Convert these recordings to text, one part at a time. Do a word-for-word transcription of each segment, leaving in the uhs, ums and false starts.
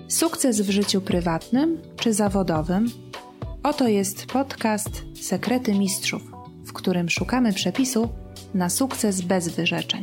Sukces w życiu prywatnym czy zawodowym? Oto jest podcast Sekrety Mistrzów, w którym szukamy przepisu na sukces bez wyrzeczeń.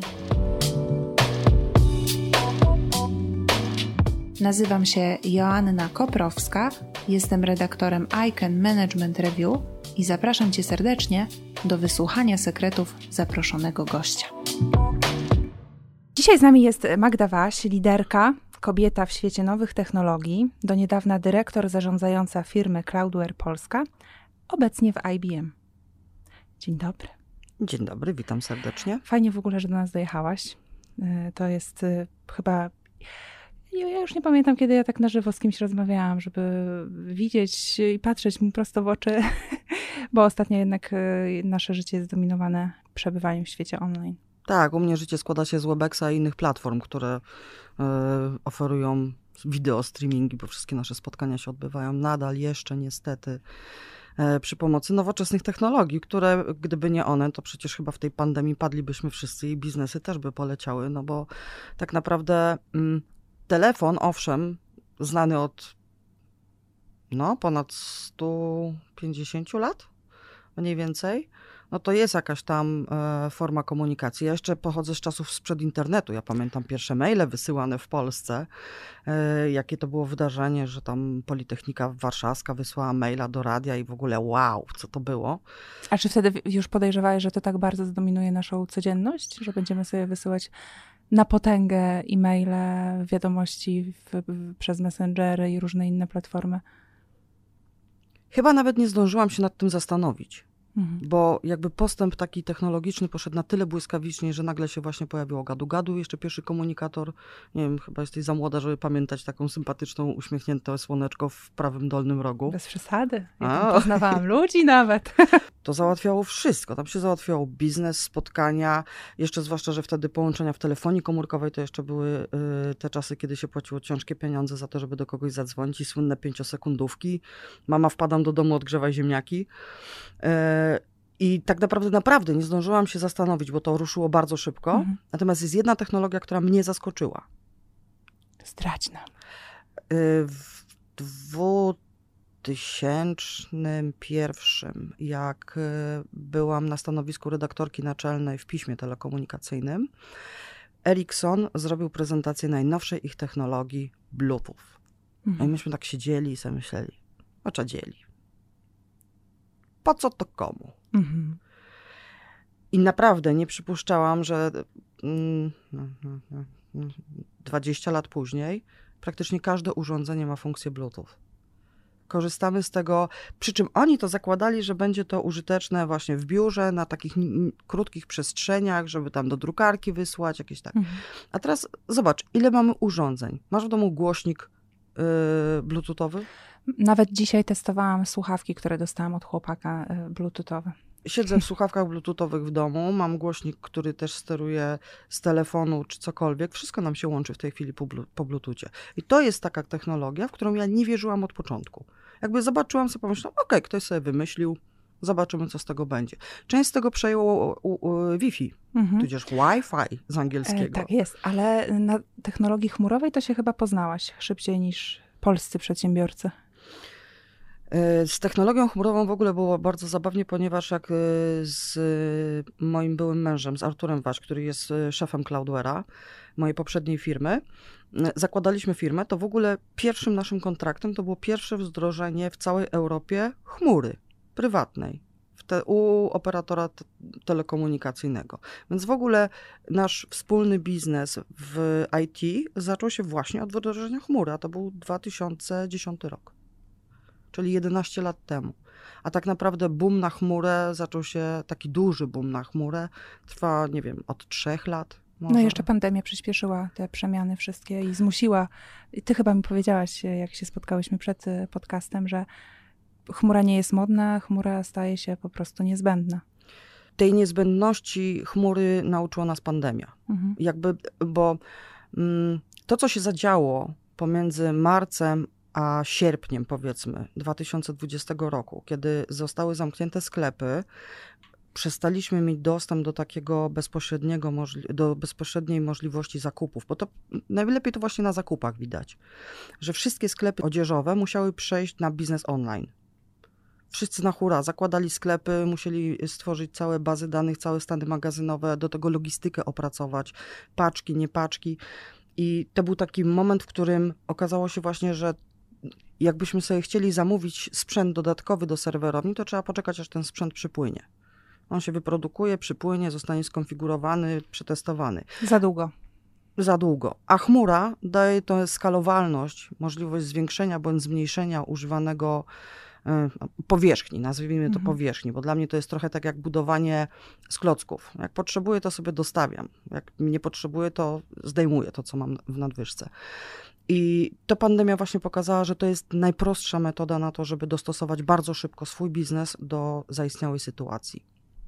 Nazywam się Joanna Koprowska, jestem redaktorem I C A N Management Review i zapraszam Cię serdecznie do wysłuchania sekretów zaproszonego gościa. Dzisiaj z nami jest Magda Waś, liderka, kobieta w świecie nowych technologii, do niedawna dyrektor zarządzająca firmy Cloudware Polska, obecnie w I B M. Dzień dobry. Dzień dobry, witam serdecznie. Fajnie w ogóle, że do nas dojechałaś. To jest chyba... Ja już nie pamiętam, kiedy ja tak na żywo z kimś rozmawiałam, żeby widzieć i patrzeć mu prosto w oczy, bo ostatnio jednak nasze życie jest zdominowane przebywaniem w świecie online. Tak, u mnie życie składa się z Webexa i innych platform, które y, oferują wideo streamingi, bo wszystkie nasze spotkania się odbywają nadal jeszcze niestety y, przy pomocy nowoczesnych technologii, które gdyby nie one, to przecież chyba w tej pandemii padlibyśmy wszyscy i biznesy też by poleciały, no bo tak naprawdę y, telefon, owszem, znany od no, ponad sto pięćdziesiąt lat, mniej więcej, no to jest jakaś tam e, forma komunikacji. Ja jeszcze pochodzę z czasów sprzed internetu. Ja pamiętam pierwsze maile wysyłane w Polsce. E, jakie to było wydarzenie, że tam Politechnika Warszawska wysłała maila do radia i w ogóle wow, co to było. A czy wtedy już podejrzewałeś, że to tak bardzo zdominuje naszą codzienność, że będziemy sobie wysyłać na potęgę e-maile, wiadomości w, w, przez Messengery i różne inne platformy? Chyba nawet nie zdążyłam się nad tym zastanowić. Mhm. Bo jakby postęp taki technologiczny poszedł na tyle błyskawicznie, że nagle się właśnie pojawiło gadu-gadu. Jeszcze pierwszy komunikator, nie wiem, chyba jesteś za młoda, żeby pamiętać taką sympatyczną, uśmiechnięte słoneczko w prawym dolnym rogu. Bez przesady. Ja tam poznawałam ludzi nawet. To załatwiało wszystko. Tam się załatwiało biznes, spotkania. Jeszcze zwłaszcza, że wtedy połączenia w telefonii komórkowej to jeszcze były y, te czasy, kiedy się płaciło ciężkie pieniądze za to, żeby do kogoś zadzwonić i słynne pięciosekundówki. Mama, wpadam do domu, odgrzewaj ziemniaki. Y, I tak naprawdę, naprawdę nie zdążyłam się zastanowić, bo to ruszyło bardzo szybko. Mhm. Natomiast jest jedna technologia, która mnie zaskoczyła. Zdradź nam. Y, w dwu tysiące pierwszym, jak byłam na stanowisku redaktorki naczelnej w piśmie telekomunikacyjnym, Ericsson zrobił prezentację najnowszej ich technologii Bluetooth. Mhm. No i myśmy tak siedzieli i sobie myśleli, o czadzieli. Po co to komu? Mhm. I naprawdę nie przypuszczałam, że mm, dwadzieścia lat później praktycznie każde urządzenie ma funkcję Bluetooth. Korzystamy z tego, przy czym oni to zakładali, że będzie to użyteczne właśnie w biurze, na takich n- krótkich przestrzeniach, żeby tam do drukarki wysłać, jakieś tak. Mhm. A teraz zobacz, ile mamy urządzeń. Masz w domu głośnik yy, bluetoothowy? Nawet dzisiaj testowałam słuchawki, które dostałam od chłopaka, yy, bluetoothowe. Siedzę w słuchawkach bluetoothowych w domu, mam głośnik, który też steruje z telefonu czy cokolwiek. Wszystko nam się łączy w tej chwili po, po bluetoothie. I to jest taka technologia, w którą ja nie wierzyłam od początku. Jakby zobaczyłam sobie, pomyślałam, okej, okay, ktoś sobie wymyślił, zobaczymy, co z tego będzie. Część z tego przejęło u, u, Wi-Fi, mhm. tudzież Wi-Fi z angielskiego. E, tak jest, ale na technologii chmurowej to się chyba poznałaś szybciej niż polscy przedsiębiorcy. Z technologią chmurową w ogóle było bardzo zabawnie, ponieważ jak z moim byłym mężem, z Arturem Waś, który jest szefem Cloudware'a, mojej poprzedniej firmy, zakładaliśmy firmę, to w ogóle pierwszym naszym kontraktem to było pierwsze wdrożenie w całej Europie chmury prywatnej w te, u operatora te, telekomunikacyjnego. Więc w ogóle nasz wspólny biznes w I T zaczął się właśnie od wdrożenia chmury, a to był dwa tysiące dziesiąty rok. Czyli jedenaście lat temu. A tak naprawdę boom na chmurę zaczął się, taki duży boom na chmurę, trwa, nie wiem, od trzech lat. Może. No i jeszcze pandemia przyspieszyła te przemiany wszystkie i zmusiła. Ty chyba mi powiedziałaś, jak się spotkałyśmy przed podcastem, że chmura nie jest modna, chmura staje się po prostu niezbędna. Tej niezbędności chmury nauczyła nas pandemia. Mhm. Jakby, bo mm, to, co się zadziało pomiędzy marcem a sierpniem, powiedzmy, dwa tysiące dwudziestego roku, kiedy zostały zamknięte sklepy, przestaliśmy mieć dostęp do takiego bezpośredniego, do bezpośredniej możliwości zakupów, bo to najlepiej to właśnie na zakupach widać, że wszystkie sklepy odzieżowe musiały przejść na biznes online. Wszyscy na hura, zakładali sklepy, musieli stworzyć całe bazy danych, całe stany magazynowe, do tego logistykę opracować, paczki, nie paczki. I to był taki moment, w którym okazało się właśnie, że jakbyśmy sobie chcieli zamówić sprzęt dodatkowy do serwerowni, to trzeba poczekać, aż ten sprzęt przypłynie. On się wyprodukuje, przypłynie, zostanie skonfigurowany, przetestowany. Za długo. Za długo. A chmura daje tę skalowalność, możliwość zwiększenia bądź zmniejszenia używanego powierzchni, nazwijmy to powierzchni, bo dla mnie to jest trochę tak jak budowanie z klocków. Jak potrzebuję, to sobie dostawiam. Jak nie potrzebuję, to zdejmuję to, co mam w nadwyżce. I to pandemia właśnie pokazała, że to jest najprostsza metoda na to, żeby dostosować bardzo szybko swój biznes do zaistniałej sytuacji.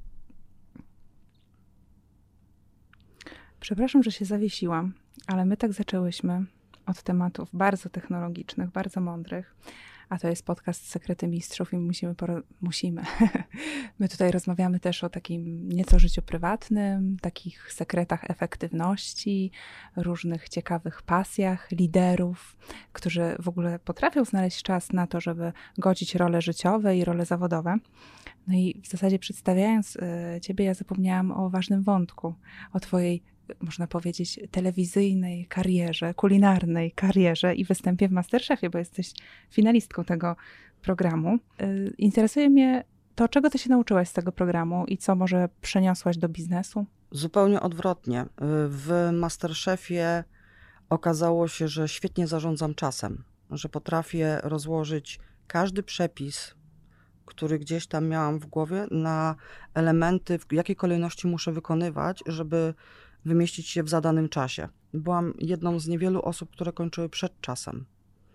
Przepraszam, że się zawiesiłam, ale my tak zaczęłyśmy od tematów bardzo technologicznych, bardzo mądrych, a to jest podcast Sekrety Mistrzów i musimy, poro- musimy. My tutaj rozmawiamy też o takim nieco życiu prywatnym, takich sekretach efektywności, różnych ciekawych pasjach liderów, którzy w ogóle potrafią znaleźć czas na to, żeby godzić role życiowe i role zawodowe. No i w zasadzie przedstawiając y, ciebie, ja zapomniałam o ważnym wątku, o twojej, można powiedzieć, telewizyjnej karierze, kulinarnej karierze i występie w MasterChefie, bo jesteś finalistką tego programu. Yy, interesuje mnie to, czego ty się nauczyłaś z tego programu i co może przeniosłaś do biznesu? Zupełnie odwrotnie. W MasterChefie okazało się, że świetnie zarządzam czasem, że potrafię rozłożyć każdy przepis, który gdzieś tam miałam w głowie, na elementy, w jakiej kolejności muszę wykonywać, żeby wymieścić się w zadanym czasie. Byłam jedną z niewielu osób, które kończyły przed czasem.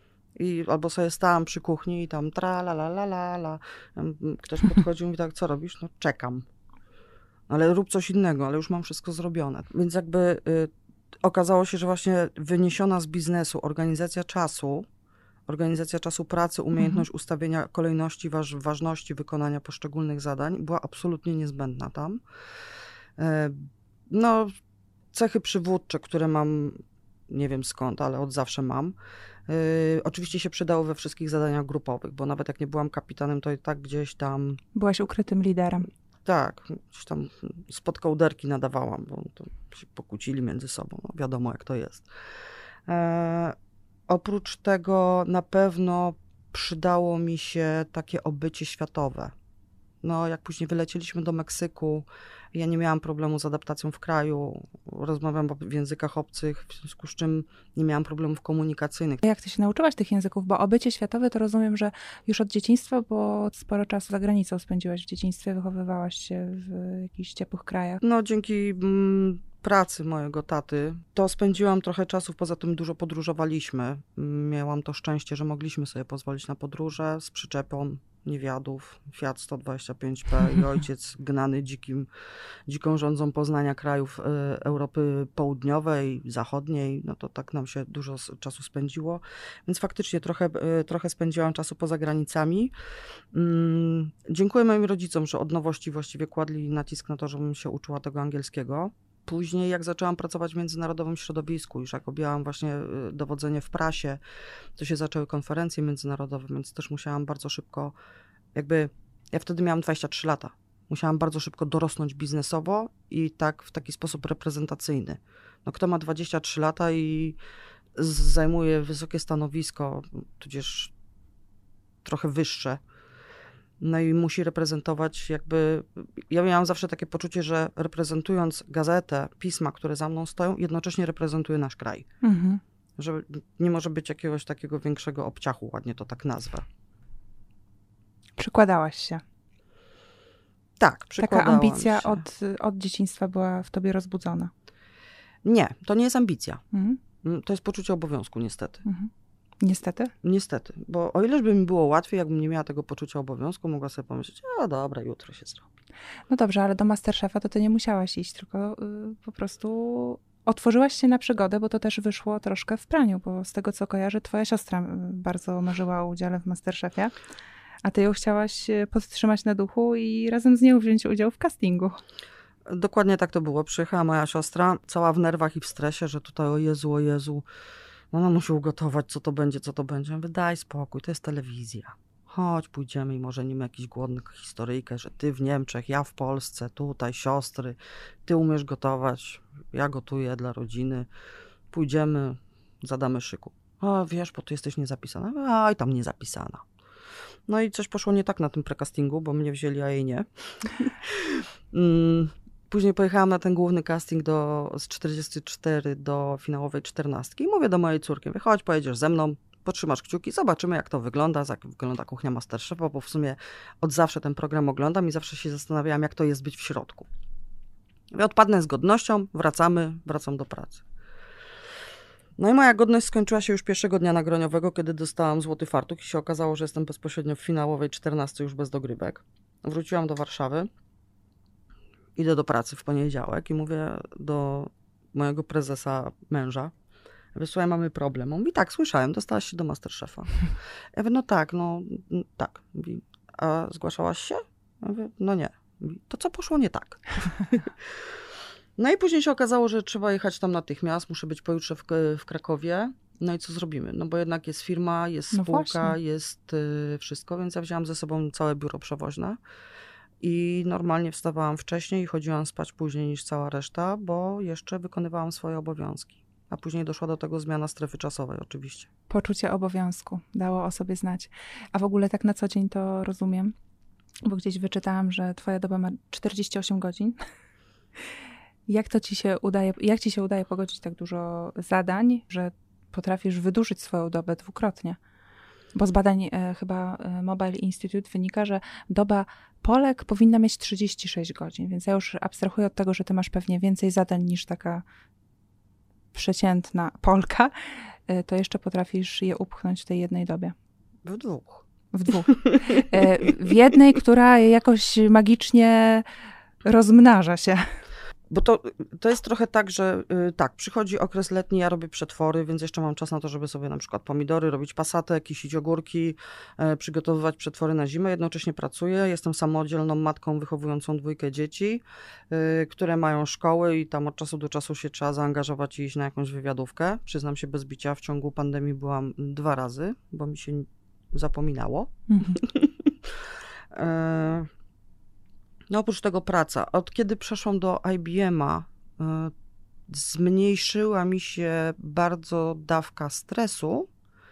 I albo sobie stałam przy kuchni i tam tra la la la la la. Ktoś podchodził i mówi tak, co robisz? No czekam. Ale rób coś innego, ale już mam wszystko zrobione. Więc jakby y, okazało się, że właśnie wyniesiona z biznesu organizacja czasu, organizacja czasu pracy, umiejętność mhm. ustawienia kolejności, waż, ważności wykonania poszczególnych zadań była absolutnie niezbędna tam. Y, no cechy przywódcze, które mam, nie wiem skąd, ale od zawsze mam. Yy, oczywiście się przydało we wszystkich zadaniach grupowych, bo nawet jak nie byłam kapitanem, to i tak gdzieś tam... Byłaś ukrytym liderem. Tak, gdzieś tam spod kołderki nadawałam, bo to się pokłócili między sobą. No, wiadomo, jak to jest. Yy, oprócz tego na pewno przydało mi się takie obycie światowe. No, jak później wylecieliśmy do Meksyku, ja nie miałam problemu z adaptacją w kraju, rozmawiam w językach obcych, w związku z czym nie miałam problemów komunikacyjnych. Jak ty się nauczyłaś tych języków? Bo obycie światowe to rozumiem, że już od dzieciństwa, bo sporo czasu za granicą spędziłaś w dzieciństwie, wychowywałaś się w jakichś ciepłych krajach. No, dzięki mm, pracy mojego taty, to spędziłam trochę czasu, poza tym dużo podróżowaliśmy. Miałam to szczęście, że mogliśmy sobie pozwolić na podróże z przyczepą niewiadów, Fiat sto dwadzieścia pięć P i ojciec gnany dzikim, dziką rządzą poznania krajów Europy Południowej, Zachodniej, no to tak nam się dużo czasu spędziło, więc faktycznie trochę, trochę spędziłam czasu poza granicami. Dziękuję moim rodzicom, że od nowości właściwie kładli nacisk na to, żebym się uczyła tego angielskiego. Później jak zaczęłam pracować w międzynarodowym środowisku, już jak objęłam właśnie dowodzenie w prasie, to się zaczęły konferencje międzynarodowe, więc też musiałam bardzo szybko, jakby, ja wtedy miałam dwadzieścia trzy lata, musiałam bardzo szybko dorosnąć biznesowo i tak w taki sposób reprezentacyjny. No kto ma dwadzieścia trzy lata i zajmuje wysokie stanowisko, tudzież trochę wyższe, no i musi reprezentować jakby... Ja miałam zawsze takie poczucie, że reprezentując gazetę, pisma, które za mną stoją, jednocześnie reprezentuję nasz kraj. Mhm. Że nie może być jakiegoś takiego większego obciachu, ładnie to tak nazwę. Przykładałaś się. Tak, przykładałam Taka ambicja się. Od, od dzieciństwa była w tobie rozbudzona. Nie, to nie jest ambicja. Mhm. To jest poczucie obowiązku, niestety. Mhm. Niestety? Niestety, bo o ileż by mi było łatwiej, jakbym nie miała tego poczucia obowiązku, mogła sobie pomyśleć, a dobra, jutro się zrobi. No dobrze, ale do MasterChefa to ty nie musiałaś iść, tylko yy, po prostu otworzyłaś się na przygodę, bo to też wyszło troszkę w praniu, bo z tego co kojarzę, twoja siostra bardzo marzyła o udziale w MasterChefie. a ty ją chciałaś podtrzymać na duchu i razem z nią wziąć udział w castingu. Dokładnie tak to było. Przyjechała moja siostra, cała w nerwach i w stresie, że tutaj o Jezu, o Jezu, ona musi ugotować, co to będzie, co to będzie. Ja mówię, daj spokój, to jest telewizja. Chodź, pójdziemy i może nim jakiś głodny historyjkę, że ty w Niemczech, ja w Polsce, tutaj siostry, ty umiesz gotować, ja gotuję dla rodziny, pójdziemy, zadamy szyku. A wiesz, bo ty jesteś niezapisana. A i tam niezapisana. No i coś poszło nie tak na tym precastingu, bo mnie wzięli, a jej nie. Później pojechałam na ten główny casting do, z czterdziestu czterech do finałowej czternastki i mówię do mojej córki, mówię, chodź, pojedziesz ze mną, potrzymasz kciuki, zobaczymy jak to wygląda, jak wygląda kuchnia Masterchefa, bo w sumie od zawsze ten program oglądam i zawsze się zastanawiałam, jak to jest być w środku. Mówię, odpadnę z godnością, wracamy, wracam do pracy. No i moja godność skończyła się już pierwszego dnia nagraniowego, kiedy dostałam złoty fartuch i się okazało, że jestem bezpośrednio w finałowej czternastce już bez dogrywek. Wróciłam do Warszawy, idę do pracy w poniedziałek i mówię do mojego prezesa męża, ja mówię, słuchaj, mamy problem. On mówi, tak, słyszałem, dostałaś się do Masterchefa. Ja mówię, no tak, no tak. Mówi, a zgłaszałaś się? Ja mówię, no nie. Mówi, to co poszło nie tak? No i później się okazało, że trzeba jechać tam natychmiast, muszę być pojutrze w, w Krakowie. No i co zrobimy? No bo jednak jest firma, jest No spółka, właśnie. jest y, wszystko, więc ja wzięłam ze sobą całe biuro przewoźne i normalnie wstawałam wcześniej i chodziłam spać później niż cała reszta, bo jeszcze wykonywałam swoje obowiązki. A później doszła do tego zmiana strefy czasowej oczywiście. Poczucie obowiązku dało o sobie znać. A w ogóle tak na co dzień to rozumiem, bo gdzieś wyczytałam, że twoja doba ma czterdzieści osiem godzin. Jak to ci się udaje, jak ci się udaje pogodzić tak dużo zadań, że potrafisz wydłużyć swoją dobę dwukrotnie? Bo z badań e, chyba e, Mobile Institute wynika, że doba Polek powinna mieć trzydzieści sześć godzin, więc ja już abstrahuję od tego, że ty masz pewnie więcej zadań niż taka przeciętna Polka, e, to jeszcze potrafisz je upchnąć w tej jednej dobie. W dwóch. W dwóch. E, w jednej, która jakoś magicznie rozmnaża się. Bo to, to jest trochę tak, że y, tak, przychodzi okres letni, ja robię przetwory, więc jeszcze mam czas na to, żeby sobie na przykład pomidory, robić pasatę, kisić ogórki, y, przygotowywać przetwory na zimę. Jednocześnie pracuję, jestem samodzielną matką wychowującą dwójkę dzieci, y, które mają szkoły i tam od czasu do czasu się trzeba zaangażować i iść na jakąś wywiadówkę. Przyznam się bez bicia, w ciągu pandemii byłam dwa razy, bo mi się zapominało. Mhm. y, No oprócz tego praca. Od kiedy przeszłam do I B M a, y, zmniejszyła mi się bardzo dawka stresu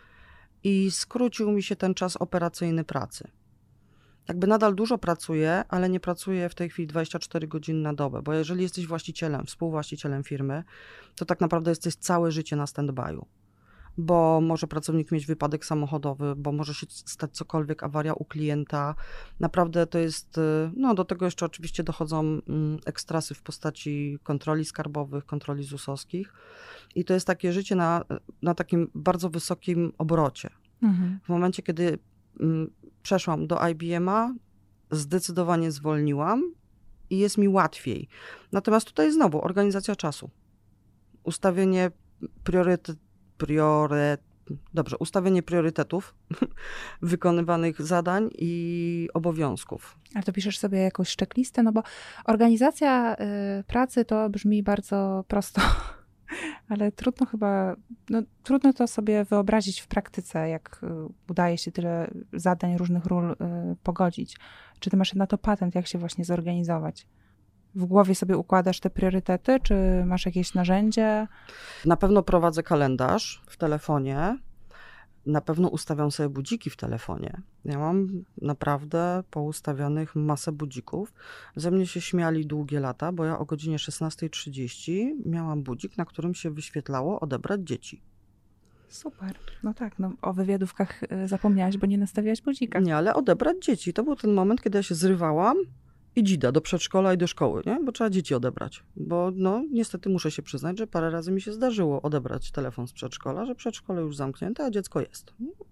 i skrócił mi się ten czas operacyjny pracy. Jakby nadal dużo pracuję, ale nie pracuję w tej chwili dwadzieścia cztery godziny na dobę, bo jeżeli jesteś właścicielem, współwłaścicielem firmy, to tak naprawdę jesteś całe życie na stand-by'u. Bo może pracownik mieć wypadek samochodowy, bo może się stać cokolwiek, awaria u klienta. Naprawdę to jest, no do tego jeszcze oczywiście dochodzą ekstrasy w postaci kontroli skarbowych, kontroli zusowskich i to jest takie życie na, na takim bardzo wysokim obrocie. Mhm. W momencie, kiedy m, przeszłam do I B M a, zdecydowanie zwolniłam i jest mi łatwiej. Natomiast tutaj znowu organizacja czasu. Ustawienie priorytetów, Priorytet, dobrze, ustawienie priorytetów wykonywanych zadań i obowiązków. Ale to piszesz sobie jakąś checklistę, no bo organizacja y, pracy to brzmi bardzo prosto, ale trudno chyba, no trudno to sobie wyobrazić w praktyce, jak y, udaje się tyle zadań, różnych ról y, pogodzić. Czy ty masz na to patent, jak się właśnie zorganizować? W głowie sobie układasz te priorytety, czy masz jakieś narzędzie? Na pewno prowadzę kalendarz w telefonie. Na pewno ustawiam sobie budziki w telefonie. Ja mam naprawdę poustawionych masę budzików. Ze mnie się śmiali długie lata, bo ja o godzinie szesnasta trzydzieści miałam budzik, na którym się wyświetlało odebrać dzieci. Super. No tak, no o wywiadówkach zapomniałaś, bo nie nastawiałaś budzika. Nie, ale odebrać dzieci. To był ten moment, kiedy ja się zrywałam i dzida do przedszkola i do szkoły, nie? Bo trzeba dzieci odebrać. Bo no niestety muszę się przyznać, że parę razy mi się zdarzyło odebrać telefon z przedszkola, że przedszkole już zamknięte, a dziecko jest.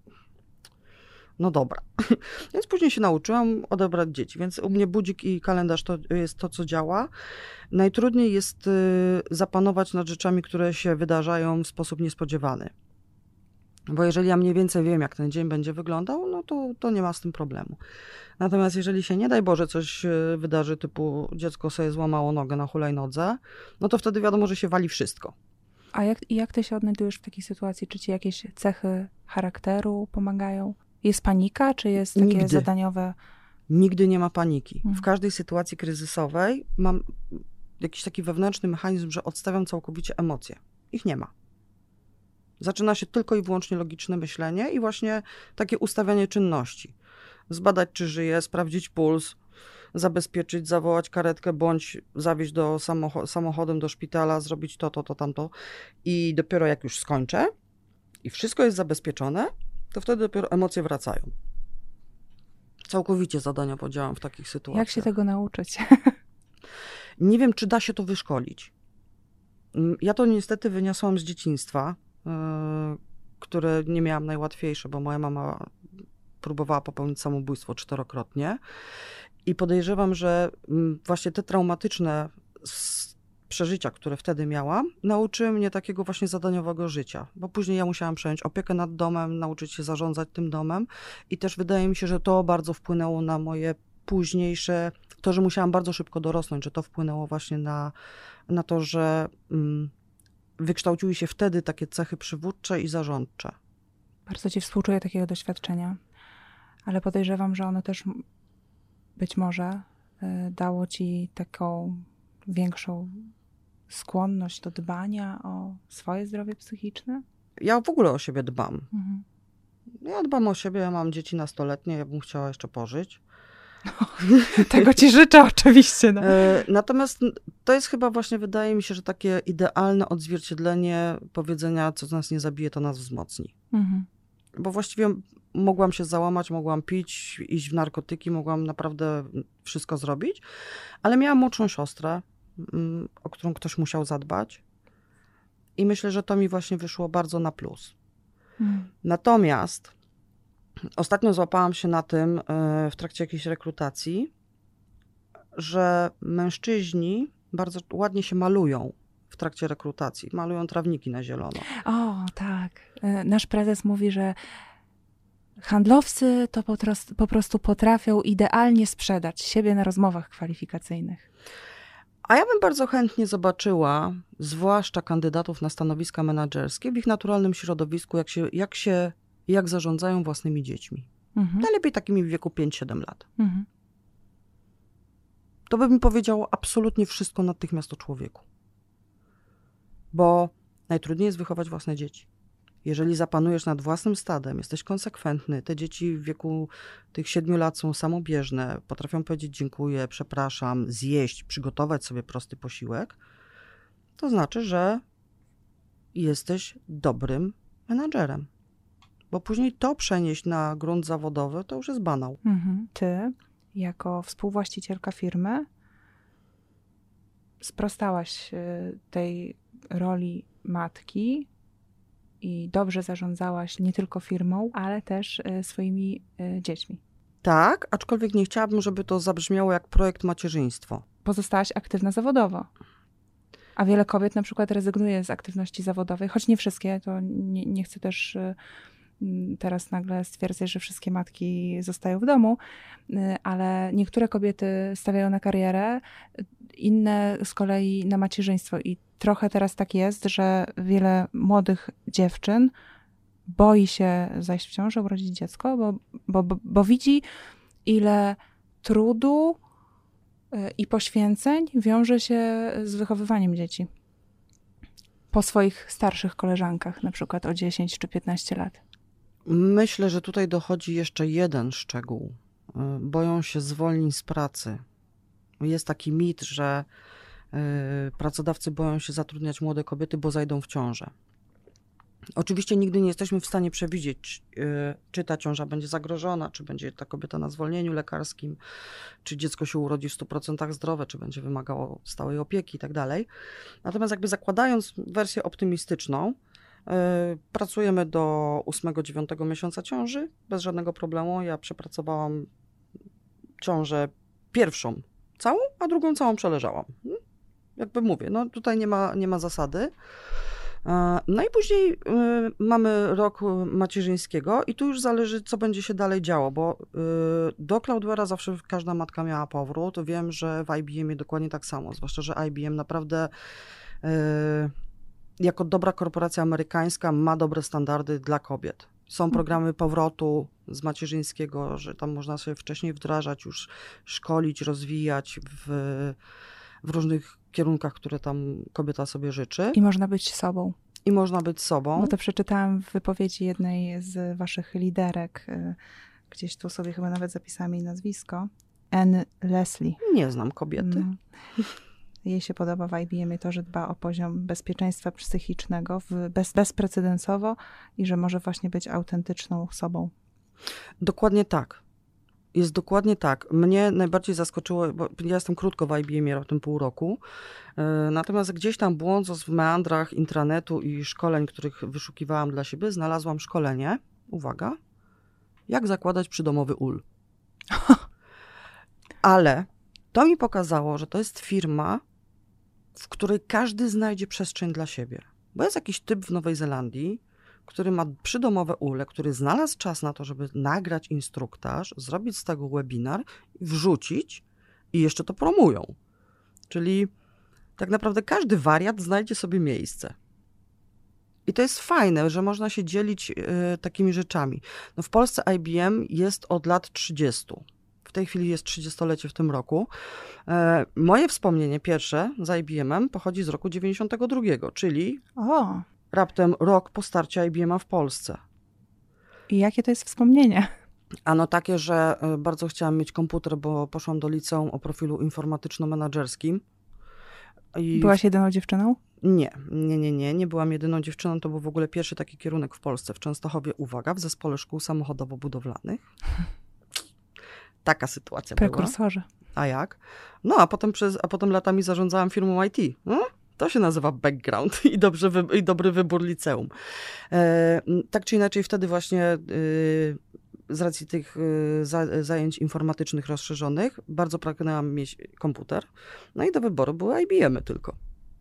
No dobra. Więc później się nauczyłam odebrać dzieci, więc u mnie budzik i kalendarz to jest to, co działa. Najtrudniej jest zapanować nad rzeczami, które się wydarzają w sposób niespodziewany. Bo jeżeli ja mniej więcej wiem, jak ten dzień będzie wyglądał, no to, to nie ma z tym problemu. Natomiast jeżeli się, nie daj Boże, coś wydarzy, typu dziecko sobie złamało nogę na hulajnodze, no to wtedy wiadomo, że się wali wszystko. A jak, jak ty się odnajdujesz w takiej sytuacji? Czy ci jakieś cechy charakteru pomagają? Jest panika, czy jest takie Nigdy. zadaniowe? Nigdy nie ma paniki. Mhm. W każdej sytuacji kryzysowej mam jakiś taki wewnętrzny mechanizm, że odstawiam całkowicie emocje. Ich nie ma. Zaczyna się tylko i wyłącznie logiczne myślenie i właśnie takie ustawianie czynności. Zbadać, czy żyje, sprawdzić puls, zabezpieczyć, zawołać karetkę, bądź zawieźć do samocho- samochodem do szpitala, zrobić to, to, to, tamto. I dopiero jak już skończę i wszystko jest zabezpieczone, to wtedy dopiero emocje wracają. Całkowicie zadaniowo działam w takich sytuacjach. Jak się tego nauczyć? Nie wiem, czy da się to wyszkolić. Ja to niestety wyniosłam z dzieciństwa, yy, które nie miałam najłatwiejsze, bo moja mama próbowała popełnić samobójstwo czterokrotnie i podejrzewam, że właśnie te traumatyczne przeżycia, które wtedy miałam, nauczyły mnie takiego właśnie zadaniowego życia, bo później ja musiałam przejąć opiekę nad domem, nauczyć się zarządzać tym domem i też wydaje mi się, że to bardzo wpłynęło na moje późniejsze, to, że musiałam bardzo szybko dorosnąć, że to wpłynęło właśnie na, na to, że mm, wykształciły się wtedy takie cechy przywódcze i zarządcze. Bardzo ci współczuję takiego doświadczenia, ale podejrzewam, że ono też być może y, dało ci taką większą skłonność do dbania o swoje zdrowie psychiczne? Ja w ogóle o siebie dbam. Mhm. Ja dbam o siebie, ja mam dzieci nastoletnie, ja bym chciała jeszcze pożyć. Tego ci życzę oczywiście. No. Natomiast to jest chyba właśnie, wydaje mi się, że takie idealne odzwierciedlenie powiedzenia, co nas nie zabije, to nas wzmocni. Mhm. Bo właściwie mogłam się załamać, mogłam pić, iść w narkotyki, mogłam naprawdę wszystko zrobić, ale miałam młodszą siostrę, o którą ktoś musiał zadbać i myślę, że to mi właśnie wyszło bardzo na plus. Mhm. Natomiast ostatnio złapałam się na tym w trakcie jakiejś rekrutacji, że mężczyźni bardzo ładnie się malują w trakcie rekrutacji. Malują trawniki na zielono. O, tak. Nasz prezes mówi, że handlowcy to po prostu, po prostu potrafią idealnie sprzedać siebie na rozmowach kwalifikacyjnych. A ja bym bardzo chętnie zobaczyła, zwłaszcza kandydatów na stanowiska menedżerskie, w ich naturalnym środowisku, jak się, jak się jak zarządzają własnymi dziećmi. Mhm. Najlepiej takimi w wieku pięć siedem lat. Mhm. To by mi powiedziało absolutnie wszystko natychmiast o człowieku. Bo najtrudniej jest wychować własne dzieci. Jeżeli zapanujesz nad własnym stadem, jesteś konsekwentny, te dzieci w wieku tych siedmiu lat są samobieżne, potrafią powiedzieć dziękuję, przepraszam, zjeść, przygotować sobie prosty posiłek, to znaczy, że jesteś dobrym menadżerem. Bo później to przenieść na grunt zawodowy, to już jest banał. Mhm. Ty, jako współwłaścicielka firmy, sprostałaś tej roli matki i dobrze zarządzałaś nie tylko firmą, ale też swoimi dziećmi. Tak, aczkolwiek nie chciałabym, żeby to zabrzmiało jak projekt macierzyństwo. Pozostałaś aktywna zawodowo. A wiele kobiet na przykład rezygnuje z aktywności zawodowej, choć nie wszystkie, to nie, nie chcę też teraz nagle stwierdzać, że wszystkie matki zostają w domu, ale niektóre kobiety stawiają na karierę, inne z kolei na macierzyństwo. I trochę teraz tak jest, że wiele młodych dziewczyn boi się zajść w ciążę, urodzić dziecko, bo, bo, bo, bo widzi, ile trudu i poświęceń wiąże się z wychowywaniem dzieci. Po swoich starszych koleżankach, na przykład o dziesięć czy piętnaście lat. Myślę, że tutaj dochodzi jeszcze jeden szczegół. Boją się zwolnień z pracy. Jest taki mit, że pracodawcy boją się zatrudniać młode kobiety, bo zajdą w ciążę. Oczywiście nigdy nie jesteśmy w stanie przewidzieć, czy ta ciąża będzie zagrożona, czy będzie ta kobieta na zwolnieniu lekarskim, czy dziecko się urodzi w stu procentach zdrowe, czy będzie wymagało stałej opieki i tak dalej. Natomiast jakby zakładając wersję optymistyczną, pracujemy do ósmego dziewiątego miesiąca ciąży bez żadnego problemu. Ja przepracowałam ciążę pierwszą całą, a drugą całą przeleżałam. Jakby mówię, no tutaj nie ma, nie ma zasady. No i później mamy rok macierzyńskiego i tu już zależy, co będzie się dalej działo, bo do Cloudware'a zawsze każda matka miała powrót. Wiem, że w I B M ie dokładnie tak samo, zwłaszcza, że I B M naprawdę jako dobra korporacja amerykańska ma dobre standardy dla kobiet. Są programy powrotu z macierzyńskiego, że tam można się wcześniej wdrażać, już szkolić, rozwijać w, w różnych kierunkach, które tam kobieta sobie życzy. I można być sobą. I można być sobą. Bo to przeczytałam w wypowiedzi jednej z waszych liderek, gdzieś tu sobie chyba nawet zapisałam jej nazwisko, Ann Leslie. Nie znam kobiety. No. Jej się podoba w I B M ie to, że dba o poziom bezpieczeństwa psychicznego w bez, bezprecedensowo i że może właśnie być autentyczną sobą. Dokładnie tak. Jest dokładnie tak. Mnie najbardziej zaskoczyło, bo ja jestem krótko w I B M ie, w tym pół roku, natomiast gdzieś tam błądząc w meandrach intranetu i szkoleń, których wyszukiwałam dla siebie, znalazłam szkolenie, uwaga, jak zakładać przydomowy U L. Ale to mi pokazało, że to jest firma, w której każdy znajdzie przestrzeń dla siebie. Bo jest jakiś typ w Nowej Zelandii, który ma przydomowe U L E, który znalazł czas na to, żeby nagrać instruktaż, zrobić z tego webinar, wrzucić i jeszcze to promują. Czyli tak naprawdę każdy wariat znajdzie sobie miejsce. I to jest fajne, że można się dzielić y, takimi rzeczami. No w Polsce I B M jest od lat trzydziestu. W tej chwili jest trzydziestolecie w tym roku. E, moje wspomnienie pierwsze z I B M-em pochodzi z roku dziewięćdziesiątego drugiego, czyli o. raptem rok po starcie I B M-a w Polsce. I jakie to jest wspomnienie? Ano takie, że bardzo chciałam mieć komputer, bo poszłam do liceum o profilu informatyczno-menadżerskim. I Byłaś jedyną dziewczyną? Nie, nie, nie, nie. Nie byłam jedyną dziewczyną. To był w ogóle pierwszy taki kierunek w Polsce, w Częstochowie, uwaga, w Zespole Szkół Samochodowo-Budowlanych. Taka sytuacja Prekursorzy. była. A jak? No, a potem, przez, a potem latami zarządzałam firmą I T. No, to się nazywa background i, dobrze wy, i dobry wybór liceum. E, tak czy inaczej, wtedy właśnie e, z racji tych e, za, zajęć informatycznych rozszerzonych bardzo pragnęłam mieć komputer. No i do wyboru były I B M-y tylko.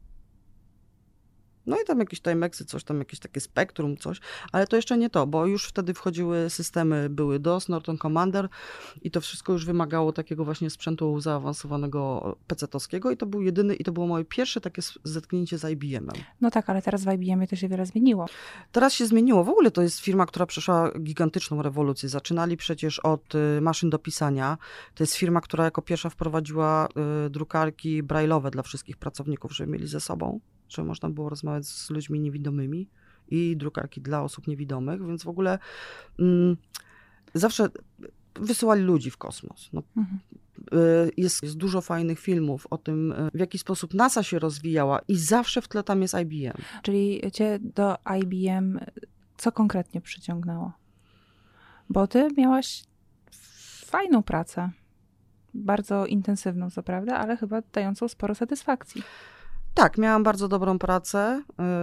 No i tam jakieś Timexy, coś tam, jakieś takie Spectrum, coś, ale to jeszcze nie to, bo już wtedy wchodziły systemy, były DOS, Norton Commander i to wszystko już wymagało takiego właśnie sprzętu zaawansowanego pecetowskiego i to był jedyny, i to było moje pierwsze takie zetknięcie z I B M-em. No tak, ale teraz w I B M ie to się wiele zmieniło. Teraz się zmieniło. W ogóle to jest firma, która przeszła gigantyczną rewolucję. Zaczynali przecież od y, maszyn do pisania. To jest firma, która jako pierwsza wprowadziła y, drukarki braille'owe dla wszystkich pracowników, żeby mieli ze sobą, żeby można było rozmawiać z ludźmi niewidomymi i drukarki dla osób niewidomych, więc w ogóle mm, zawsze wysyłali ludzi w kosmos. No, mhm. y, jest, jest dużo fajnych filmów o tym, w jaki sposób NASA się rozwijała i zawsze w tle tam jest I B M. Czyli cię do I B M co konkretnie przyciągnęło? Bo ty miałaś fajną pracę, bardzo intensywną co prawda, ale chyba dającą sporo satysfakcji. Tak, miałam bardzo dobrą pracę,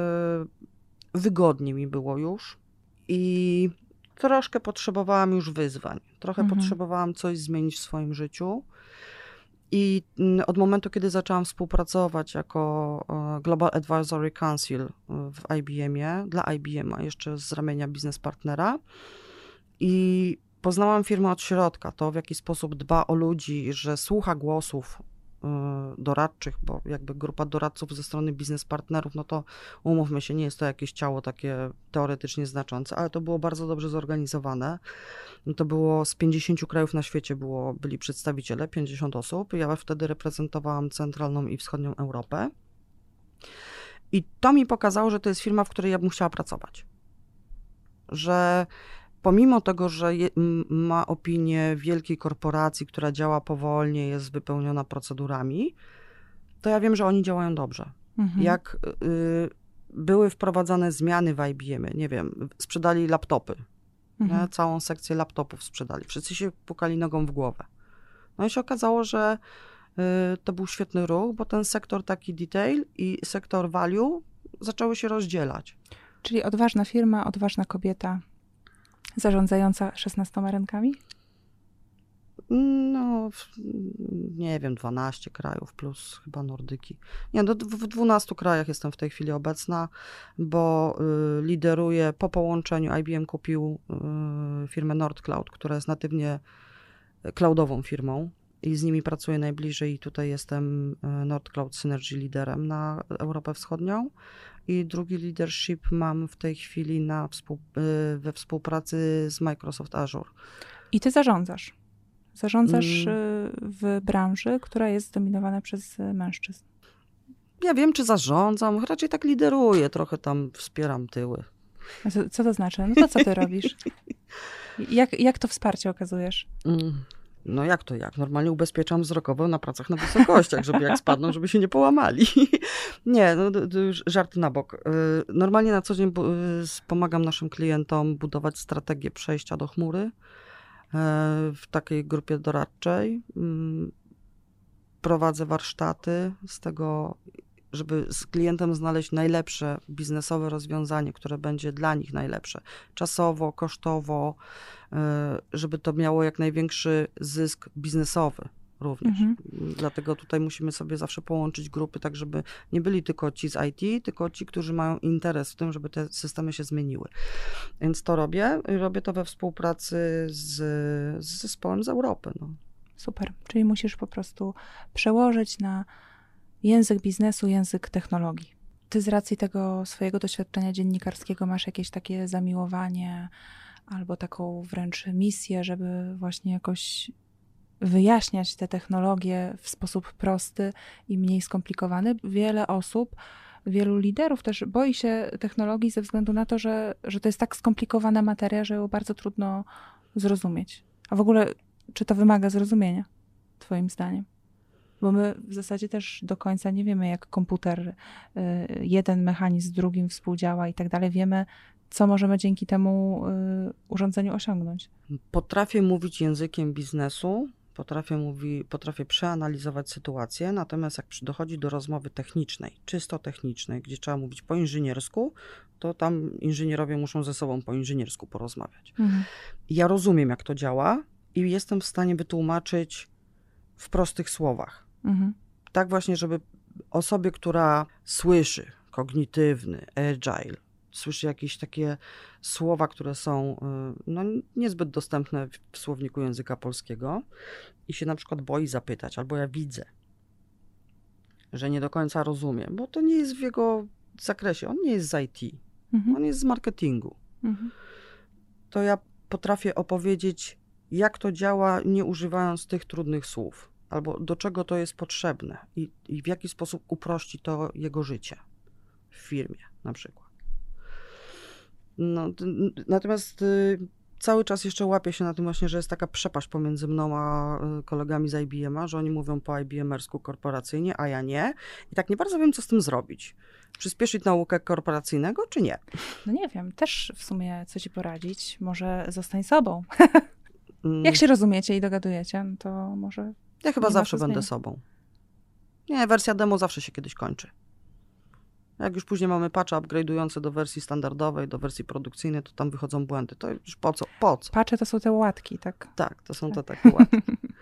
yy, wygodnie mi było już i troszkę potrzebowałam już wyzwań. Trochę mhm. potrzebowałam coś zmienić w swoim życiu i yy, od momentu, kiedy zaczęłam współpracować jako yy, Global Advisory Council w I B M ie, dla I B M a jeszcze z ramienia biznes partnera i poznałam firmę od środka, to w jaki sposób dba o ludzi, że słucha głosów doradczych, bo jakby grupa doradców ze strony biznes partnerów, no to umówmy się, nie jest to jakieś ciało takie teoretycznie znaczące, ale to było bardzo dobrze zorganizowane. To było z pięćdziesięciu krajów na świecie było, byli przedstawiciele, pięćdziesiąt osób. Ja wtedy reprezentowałam centralną i wschodnią Europę. I to mi pokazało, że to jest firma, w której ja bym chciała pracować. Że pomimo tego, że je, ma opinię wielkiej korporacji, która działa powolnie, jest wypełniona procedurami, to ja wiem, że oni działają dobrze. Mhm. Jak y, były wprowadzane zmiany w I B M ie, nie wiem, sprzedali laptopy, mhm. nie? Całą sekcję laptopów sprzedali. Wszyscy się pukali nogą w głowę. No i się okazało, że y, to był świetny ruch, bo ten sektor taki detail i sektor value zaczęły się rozdzielać. Czyli odważna firma, odważna kobieta, zarządzająca szesnastoma rękami? No, nie wiem, dwanaście krajów plus chyba Nordyki. Nie, no, w dwunastu krajach jestem w tej chwili obecna, bo y, lideruję, po połączeniu I B M kupił y, firmę NordCloud, która jest natywnie cloudową firmą i z nimi pracuję najbliżej i tutaj jestem NordCloud Synergy liderem na Europę Wschodnią i drugi leadership mam w tej chwili na współ, y, we współpracy z Microsoft Azure. I ty zarządzasz. Zarządzasz w branży, która jest zdominowana przez mężczyzn. Ja wiem, czy zarządzam, raczej tak lideruję, trochę tam wspieram tyły. A co, co to znaczy? No to co ty robisz? Jak, jak to wsparcie okazujesz? No jak to jak? Normalnie ubezpieczam wzrokowo na pracach na wysokościach, żeby jak spadną, żeby się nie połamali. Nie, no żarty na bok. Normalnie na co dzień pomagam naszym klientom budować strategię przejścia do chmury w takiej grupie doradczej. Prowadzę warsztaty z tego, żeby z klientem znaleźć najlepsze biznesowe rozwiązanie, które będzie dla nich najlepsze. Czasowo, kosztowo, żeby to miało jak największy zysk biznesowy również. Mhm. Dlatego tutaj musimy sobie zawsze połączyć grupy, tak żeby nie byli tylko ci z I T, tylko ci, którzy mają interes w tym, żeby te systemy się zmieniły. Więc to robię. Robię to we współpracy z, z zespołem z Europy. No. Super. Czyli musisz po prostu przełożyć na język biznesu, język technologii. Ty z racji tego swojego doświadczenia dziennikarskiego masz jakieś takie zamiłowanie albo taką wręcz misję, żeby właśnie jakoś wyjaśniać te technologie w sposób prosty i mniej skomplikowany. Wiele osób, wielu liderów też boi się technologii ze względu na to, że, że to jest tak skomplikowana materia, że ją bardzo trudno zrozumieć. A w ogóle, czy to wymaga zrozumienia, twoim zdaniem? Bo my w zasadzie też do końca nie wiemy, jak komputer, jeden mechanizm z drugim współdziała i tak dalej. Wiemy, co możemy dzięki temu urządzeniu osiągnąć. Potrafię mówić językiem biznesu, potrafię, mówi, potrafię przeanalizować sytuację, natomiast jak dochodzi do rozmowy technicznej, czysto technicznej, gdzie trzeba mówić po inżyniersku, to tam inżynierowie muszą ze sobą po inżyniersku porozmawiać. Mhm. Ja rozumiem, jak to działa i jestem w stanie wytłumaczyć w prostych słowach. Mhm. Tak właśnie, żeby osobie, która słyszy kognitywny, agile, słyszy jakieś takie słowa, które są no, niezbyt dostępne w słowniku języka polskiego i się na przykład boi zapytać, albo ja widzę, że nie do końca rozumie, bo to nie jest w jego zakresie. On nie jest z I T, mhm. on jest z marketingu. Mhm. To ja potrafię opowiedzieć, jak to działa, nie używając tych trudnych słów. Albo do czego to jest potrzebne i, i w jaki sposób uprości to jego życie w firmie na przykład. No, natomiast y, cały czas jeszcze łapię się na tym właśnie, że jest taka przepaść pomiędzy mną a y, kolegami z I B M a, że oni mówią po I B M ersku korporacyjnie, a ja nie. I tak nie bardzo wiem, co z tym zrobić. Przyspieszyć naukę korporacyjnego, czy nie? No nie wiem, też w sumie co ci poradzić. Może zostań sobą. Jak się rozumiecie i dogadujecie, no to może... Ja chyba zawsze będę sobą. Nie, wersja demo zawsze się kiedyś kończy. Jak już później mamy patche upgrade'ujące do wersji standardowej, do wersji produkcyjnej, to tam wychodzą błędy. To już po co? Po co? Patche to są te łatki, tak? Tak, to są tak. te takie łatki.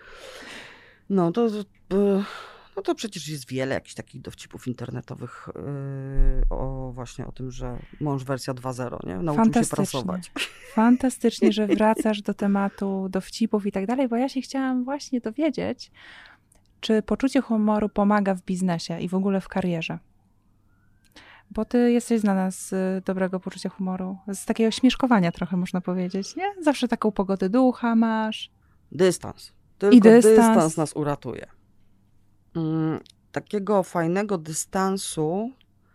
No to, no to przecież jest wiele jakichś takich dowcipów internetowych yy, o właśnie o tym, że mąż wersja dwa zero, nie? Nauczył się prasować. Fantastycznie, że wracasz do tematu dowcipów i tak dalej, bo ja się chciałam właśnie dowiedzieć, czy poczucie humoru pomaga w biznesie i w ogóle w karierze. Bo ty jesteś znana z dobrego poczucia humoru, z takiego śmieszkowania trochę można powiedzieć, nie? Zawsze taką pogodę ducha masz. Dystans. Tylko I dystans. dystans nas uratuje. Mm, takiego fajnego dystansu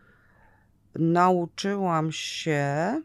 nauczyłam się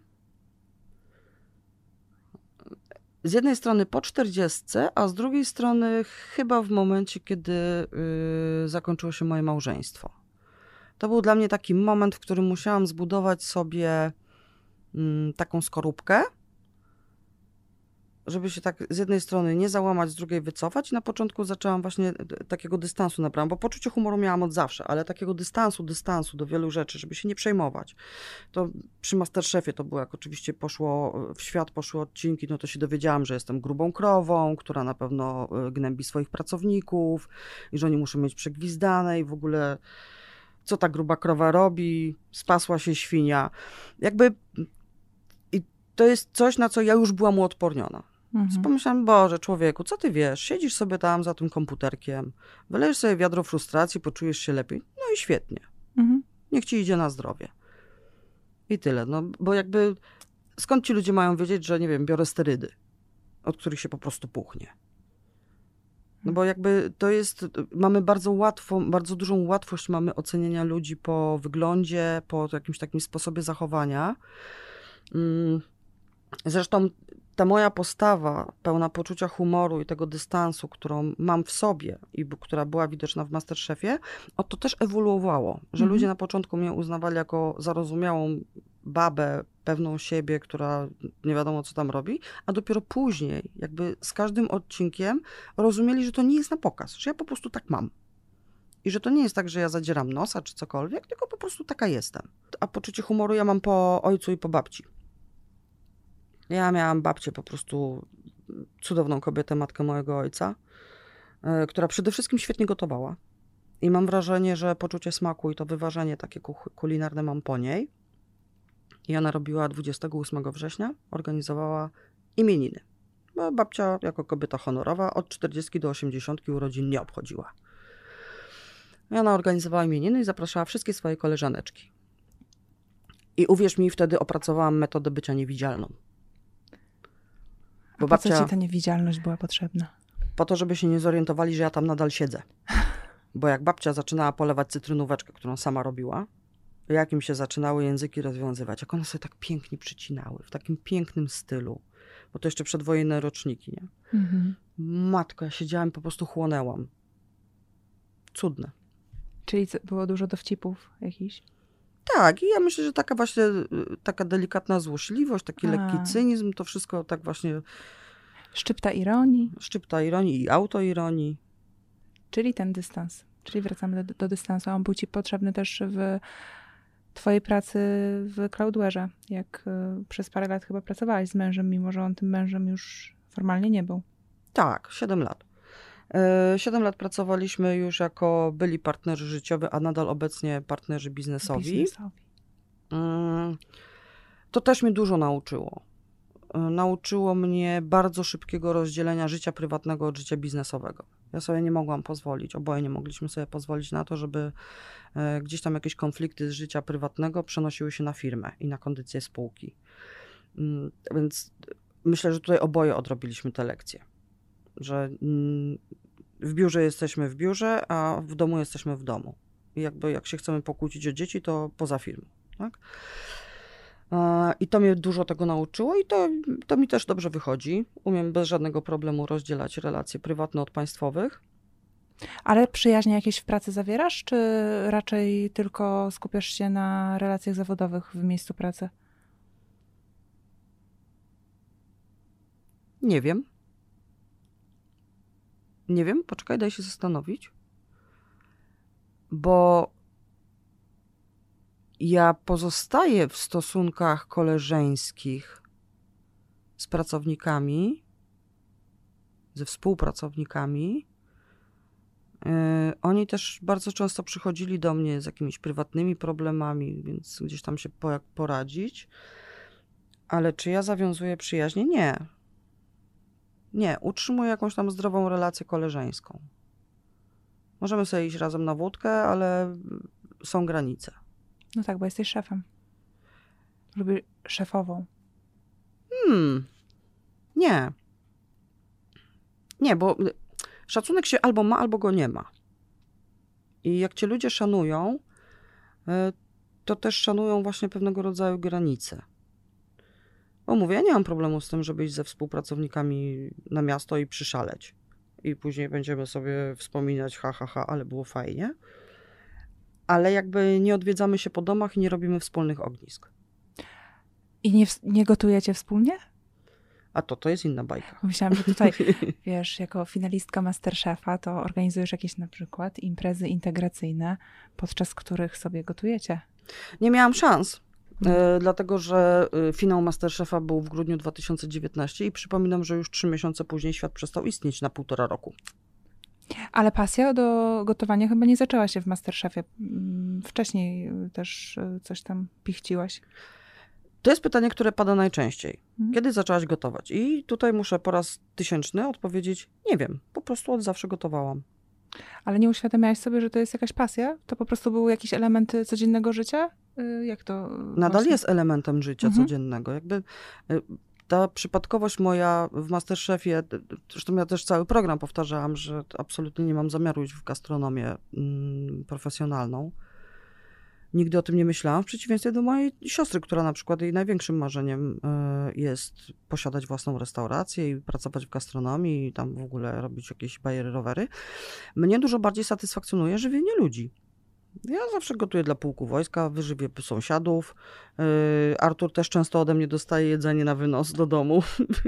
z jednej strony po czterdziestce, a z drugiej strony chyba w momencie, kiedy yy, zakończyło się moje małżeństwo. To był dla mnie taki moment, w którym musiałam zbudować sobie mm, taką skorupkę, żeby się tak z jednej strony nie załamać, z drugiej wycofać. I na początku zaczęłam właśnie takiego dystansu nabrałam, bo poczucie humoru miałam od zawsze, ale takiego dystansu, dystansu do wielu rzeczy, żeby się nie przejmować. To przy Masterchefie to było, jak oczywiście poszło w świat, poszły odcinki, no to się dowiedziałam, że jestem grubą krową, która na pewno gnębi swoich pracowników i że oni muszą mieć przegwizdane i w ogóle co ta gruba krowa robi, spasła się świnia. Jakby i to jest coś, na co ja już byłam uodporniona. Mhm. Więc pomyślałam, Boże, człowieku, co ty wiesz? Siedzisz sobie tam za tym komputerkiem, wylejesz sobie wiadro frustracji, poczujesz się lepiej. No i świetnie. Mhm. Niech ci idzie na zdrowie. I tyle. No, bo jakby skąd ci ludzie mają wiedzieć, że nie wiem, biorę sterydy, od których się po prostu puchnie. No bo jakby to jest, mamy bardzo łatwo, bardzo dużą łatwość mamy oceniania ludzi po wyglądzie, po jakimś takim sposobie zachowania. Zresztą ta moja postawa pełna poczucia humoru i tego dystansu, którą mam w sobie i która była widoczna w Masterchefie, o to też ewoluowało, że mhm. ludzie na początku mnie uznawali jako zarozumiałą babę, pewną siebie, która nie wiadomo co tam robi, a dopiero później, jakby z każdym odcinkiem rozumieli, że to nie jest na pokaz, że ja po prostu tak mam. I że to nie jest tak, że ja zadzieram nosa czy cokolwiek, tylko po prostu taka jestem. A poczucie humoru ja mam po ojcu i po babci. Ja miałam babcię po prostu cudowną kobietę, matkę mojego ojca, yy, która przede wszystkim świetnie gotowała. I mam wrażenie, że poczucie smaku i to wyważenie takie kulinarne mam po niej. I ona robiła dwudziestego ósmego września, organizowała imieniny. Bo babcia jako kobieta honorowa od czterdziestki do osiemdziesiątki urodzin nie obchodziła. I ona organizowała imieniny i zapraszała wszystkie swoje koleżaneczki. I uwierz mi, wtedy opracowałam metodę bycia niewidzialną. Bo A po babcia, co ci ta niewidzialność była potrzebna? Po to, żeby się nie zorientowali, że ja tam nadal siedzę. Bo jak babcia zaczynała polewać cytrynóweczkę, którą sama robiła, jak im się zaczynały języki rozwiązywać, jak one sobie tak pięknie przycinały, w takim pięknym stylu, bo to jeszcze przedwojenne roczniki, nie? Mhm. Matko, ja siedziałam i po prostu chłonęłam. Cudne. Czyli było dużo dowcipów jakichś? Tak, i ja myślę, że taka właśnie, taka delikatna złośliwość, taki A. lekki cynizm, to wszystko tak właśnie... Szczypta ironii. Szczypta ironii i autoironii. Czyli ten dystans. Czyli wracamy do, do dystansu. On był ci potrzebny też w twojej pracy w Cloudware'ze, jak y, przez parę lat chyba pracowałaś z mężem, mimo że on tym mężem już formalnie nie był. Tak, siedem lat. Siedem lat pracowaliśmy już jako byli partnerzy życiowi, a nadal obecnie partnerzy biznesowi. biznesowi. To też mnie dużo nauczyło. Nauczyło mnie bardzo szybkiego rozdzielenia życia prywatnego od życia biznesowego. Ja sobie nie mogłam pozwolić, oboje nie mogliśmy sobie pozwolić na to, żeby gdzieś tam jakieś konflikty z życia prywatnego przenosiły się na firmę i na kondycję spółki. Więc myślę, że tutaj oboje odrobiliśmy te lekcje. Że w biurze jesteśmy w biurze, a w domu jesteśmy w domu. I jakby jak się chcemy pokłócić o dzieci, to poza firmą. Tak? I to mnie dużo tego nauczyło i to, to mi też dobrze wychodzi. Umiem bez żadnego problemu rozdzielać relacje prywatne od państwowych. Ale przyjaźnie jakieś w pracy zawierasz, czy raczej tylko skupiasz się na relacjach zawodowych w miejscu pracy? Nie wiem. Nie wiem, poczekaj, daj się zastanowić. Bo ja pozostaję w stosunkach koleżeńskich z pracownikami, ze współpracownikami. Yy, oni też bardzo często przychodzili do mnie z jakimiś prywatnymi problemami, więc gdzieś tam się po, jak poradzić. Ale czy ja zawiązuję przyjaźnie? Nie. Nie, utrzymuję jakąś tam zdrową relację koleżeńską. Możemy sobie iść razem na wódkę, ale są granice. No tak, bo jesteś szefem. Lubię szefową. Hmm. Nie. Nie, bo szacunek się albo ma, albo go nie ma. I jak cię ludzie szanują, to też szanują właśnie pewnego rodzaju granice. Bo mówię, ja nie mam problemu z tym, żeby iść ze współpracownikami na miasto i przyszaleć. I później będziemy sobie wspominać, ha, ha, ha, ale było fajnie. Ale jakby nie odwiedzamy się po domach i nie robimy wspólnych ognisk. I nie, nie gotujecie wspólnie? A to, to jest inna bajka. Myślałam, że tutaj, wiesz, jako finalistka MasterChefa, to organizujesz jakieś na przykład imprezy integracyjne, podczas których sobie gotujecie. Nie miałam szans, hmm. y, dlatego że y, finał MasterChefa był w grudniu dwa tysiące dziewiętnastego i przypominam, że już trzy miesiące później świat przestał istnieć na półtora roku. Ale pasja do gotowania chyba nie zaczęła się w MasterChefie. Wcześniej też coś tam pichciłaś. To jest pytanie, które pada najczęściej. Mhm. Kiedy zaczęłaś gotować? I tutaj muszę po raz tysięczny odpowiedzieć, nie wiem, po prostu od zawsze gotowałam. Ale nie uświadamiałaś sobie, że to jest jakaś pasja? To po prostu były jakieś elementy codziennego życia? Jak to Nadal właśnie? jest elementem życia mhm. codziennego. Jakby ta przypadkowość moja w MasterChefie, zresztą ja też cały program powtarzałam, że absolutnie nie mam zamiaru iść w gastronomię mm, profesjonalną. Nigdy o tym nie myślałam, w przeciwieństwie do mojej siostry, która na przykład jej największym marzeniem jest posiadać własną restaurację i pracować w gastronomii i tam w ogóle robić jakieś bajery, rowery. Mnie dużo bardziej satysfakcjonuje żywienie ludzi. Ja zawsze gotuję dla pułku wojska, wyżywię sąsiadów. Artur też często ode mnie dostaje jedzenie na wynos do domu.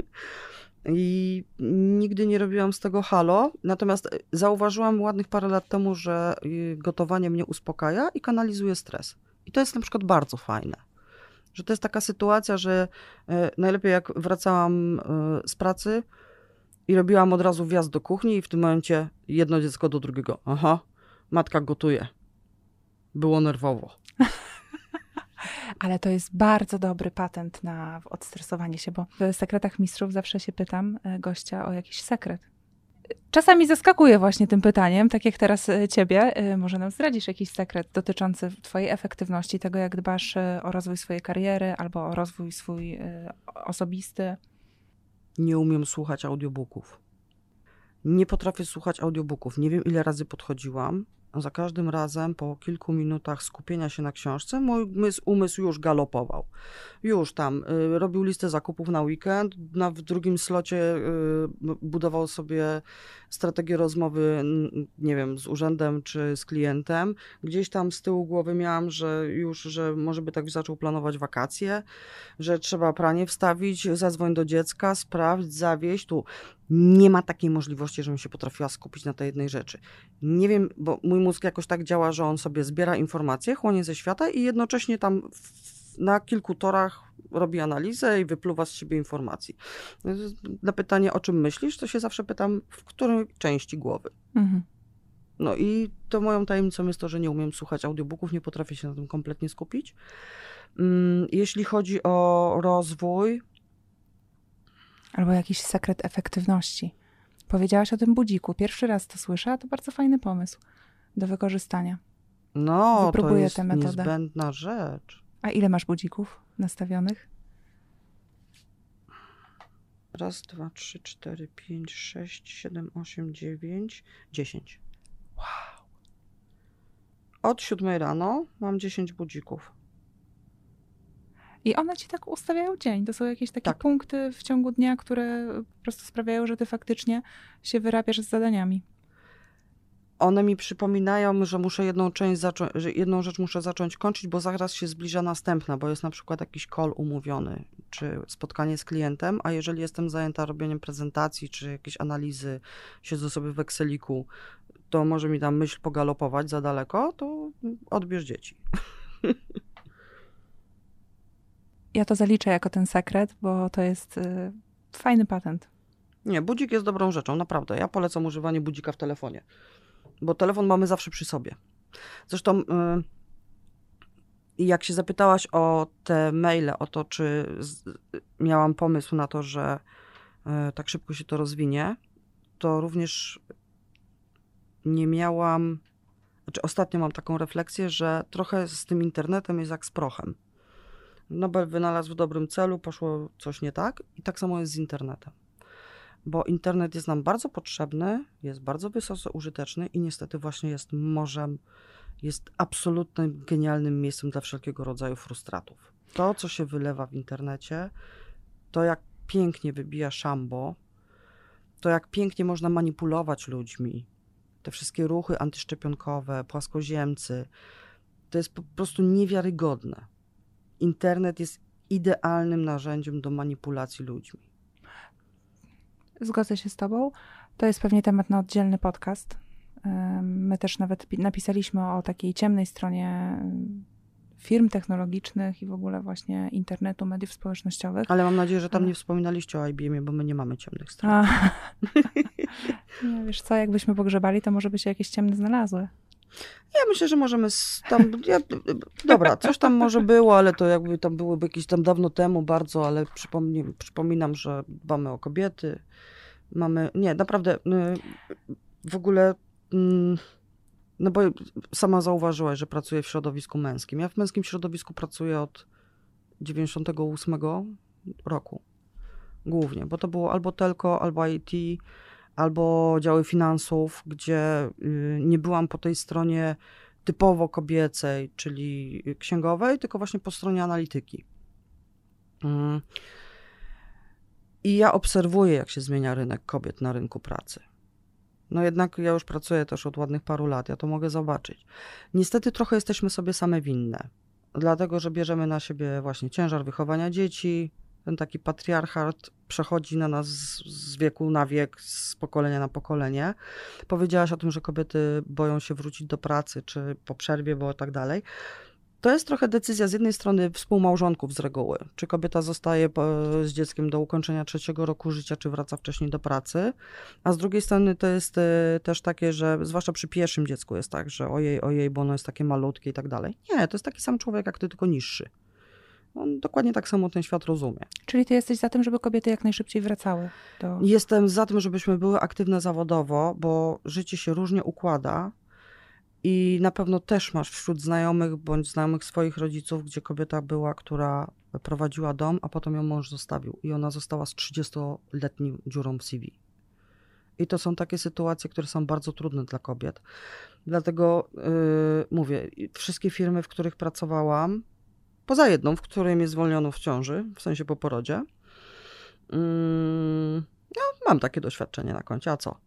I nigdy nie robiłam z tego halo, natomiast zauważyłam ładnych parę lat temu, że gotowanie mnie uspokaja i kanalizuje stres. I to jest na przykład bardzo fajne. Że to jest taka sytuacja, że najlepiej jak wracałam z pracy i robiłam od razu wjazd do kuchni i w tym momencie jedno dziecko do drugiego. Aha, matka gotuje. Było nerwowo. Ale to jest bardzo dobry patent na odstresowanie się, bo w Sekretach Mistrzów zawsze się pytam gościa o jakiś sekret. Czasami zaskakuję właśnie tym pytaniem, tak jak teraz ciebie. Może nam zdradzisz jakiś sekret dotyczący twojej efektywności, tego jak dbasz o rozwój swojej kariery albo o rozwój swój osobisty? Nie umiem słuchać audiobooków. Nie potrafię słuchać audiobooków. Nie wiem, ile razy podchodziłam. Za każdym razem po kilku minutach skupienia się na książce mój umysł, umysł już galopował. Już tam y, robił listę zakupów na weekend, na, w drugim slocie y, budował sobie strategię rozmowy, nie wiem, z urzędem czy z klientem. Gdzieś tam z tyłu głowy miałam, że już, że może by tak zaczął planować wakacje, że trzeba pranie wstawić, zadzwoń do dziecka, sprawdź, zawieźć. Tu nie ma takiej możliwości, żebym się potrafiła skupić na tej jednej rzeczy. Nie wiem, bo mój mózg jakoś tak działa, że on sobie zbiera informacje, chłonie ze świata i jednocześnie tam w, na kilku torach robi analizę i wypluwa z siebie informacji. Na pytanie, o czym myślisz, to się zawsze pytam, w której części głowy. Mhm. No i to moją tajemnicą jest to, że nie umiem słuchać audiobooków, nie potrafię się na tym kompletnie skupić. Jeśli chodzi o rozwój... Albo jakiś sekret efektywności. Powiedziałaś o tym budziku. Pierwszy raz to słyszę, a to bardzo fajny pomysł do wykorzystania. No, Wypróbuję to jest tę metodę. Niezbędna rzecz. A ile masz budzików nastawionych? Raz, dwa, trzy, cztery, pięć, sześć, siedem, osiem, dziewięć, dziesięć. Wow. Od siódmej rano mam dziesięć budzików. I one ci tak ustawiają dzień. To są jakieś takie tak. punkty w ciągu dnia, które po prostu sprawiają, że ty faktycznie się wyrabiasz z zadaniami. One mi przypominają, że muszę jedną część zacząć, że jedną rzecz muszę zacząć kończyć, bo zaraz się zbliża następna, bo jest na przykład jakiś call umówiony, czy spotkanie z klientem, a jeżeli jestem zajęta robieniem prezentacji, czy jakiejś analizy, siedzę sobie w Exceliku, to może mi tam myśl pogalopować za daleko, to odbierz dzieci. Ja to zaliczę jako ten sekret, bo to jest y, fajny patent. Nie, budzik jest dobrą rzeczą, naprawdę. Ja polecam używanie budzika w telefonie, bo telefon mamy zawsze przy sobie. Zresztą y, jak się zapytałaś o te maile, o to, czy z, miałam pomysł na to, że y, tak szybko się to rozwinie, to również nie miałam... Znaczy ostatnio mam taką refleksję, że trochę z tym internetem jest jak z prochem. Nobel wynalazł w dobrym celu, poszło coś nie tak i tak samo jest z internetem. Bo internet jest nam bardzo potrzebny, jest bardzo wysoce użyteczny i niestety właśnie jest morzem, jest absolutnym genialnym miejscem dla wszelkiego rodzaju frustratów. To, co się wylewa w internecie, to jak pięknie wybija szambo, to jak pięknie można manipulować ludźmi, te wszystkie ruchy antyszczepionkowe, płaskoziemcy, to jest po prostu niewiarygodne. Internet jest idealnym narzędziem do manipulacji ludźmi. zgodzę się z tobą. To jest pewnie temat na oddzielny podcast. My też nawet napisaliśmy o takiej ciemnej stronie firm technologicznych i w ogóle właśnie internetu, mediów społecznościowych. Ale mam nadzieję, że tam nie wspominaliście o I B M ie, bo my nie mamy ciemnych stron. Nie, wiesz co, jakbyśmy pogrzebali, to może by się jakieś ciemne znalazły. Ja myślę, że możemy tam, ja, dobra, coś tam może było, ale to jakby tam byłoby jakieś tam dawno temu bardzo, ale przypomnę, przypominam, że dbamy o kobiety, mamy, nie, naprawdę, w ogóle, no bo sama zauważyłaś, że pracuję w środowisku męskim. Ja w męskim środowisku pracuję od dziewięćdziesiątego ósmego roku, głównie, bo to było albo telco, albo I T, albo działy finansów, gdzie nie byłam po tej stronie typowo kobiecej, czyli księgowej, tylko właśnie po stronie analityki. I ja obserwuję, jak się zmienia rynek kobiet na rynku pracy. No jednak ja już pracuję też od ładnych paru lat, ja to mogę zobaczyć. Niestety trochę jesteśmy sobie same winne, dlatego że bierzemy na siebie właśnie ciężar wychowania dzieci. Ten taki patriarchat przechodzi na nas z wieku na wiek, z pokolenia na pokolenie. Powiedziałaś o tym, że kobiety boją się wrócić do pracy, czy po przerwie, bo tak dalej. To jest trochę decyzja z jednej strony współmałżonków z reguły. Czy kobieta zostaje z dzieckiem do ukończenia trzeciego roku życia, czy wraca wcześniej do pracy. A z drugiej strony to jest też takie, że zwłaszcza przy pierwszym dziecku jest tak, że ojej, ojej, bo ono jest takie malutkie i tak dalej. Nie, to jest taki sam człowiek jak ty, tylko niższy. On dokładnie tak samo ten świat rozumie. Czyli ty jesteś za tym, żeby kobiety jak najszybciej wracały do... Jestem za tym, żebyśmy były aktywne zawodowo, bo życie się różnie układa i na pewno też masz wśród znajomych bądź znajomych swoich rodziców, gdzie kobieta była, która prowadziła dom, a potem ją mąż zostawił i ona została z trzydziestoletnią dziurą w C V. I to są takie sytuacje, które są bardzo trudne dla kobiet. Dlatego yy, mówię, wszystkie firmy, w których pracowałam, poza jedną, w której mnie zwolniono w ciąży, w sensie po porodzie. No, mam takie doświadczenie na koncie, a co?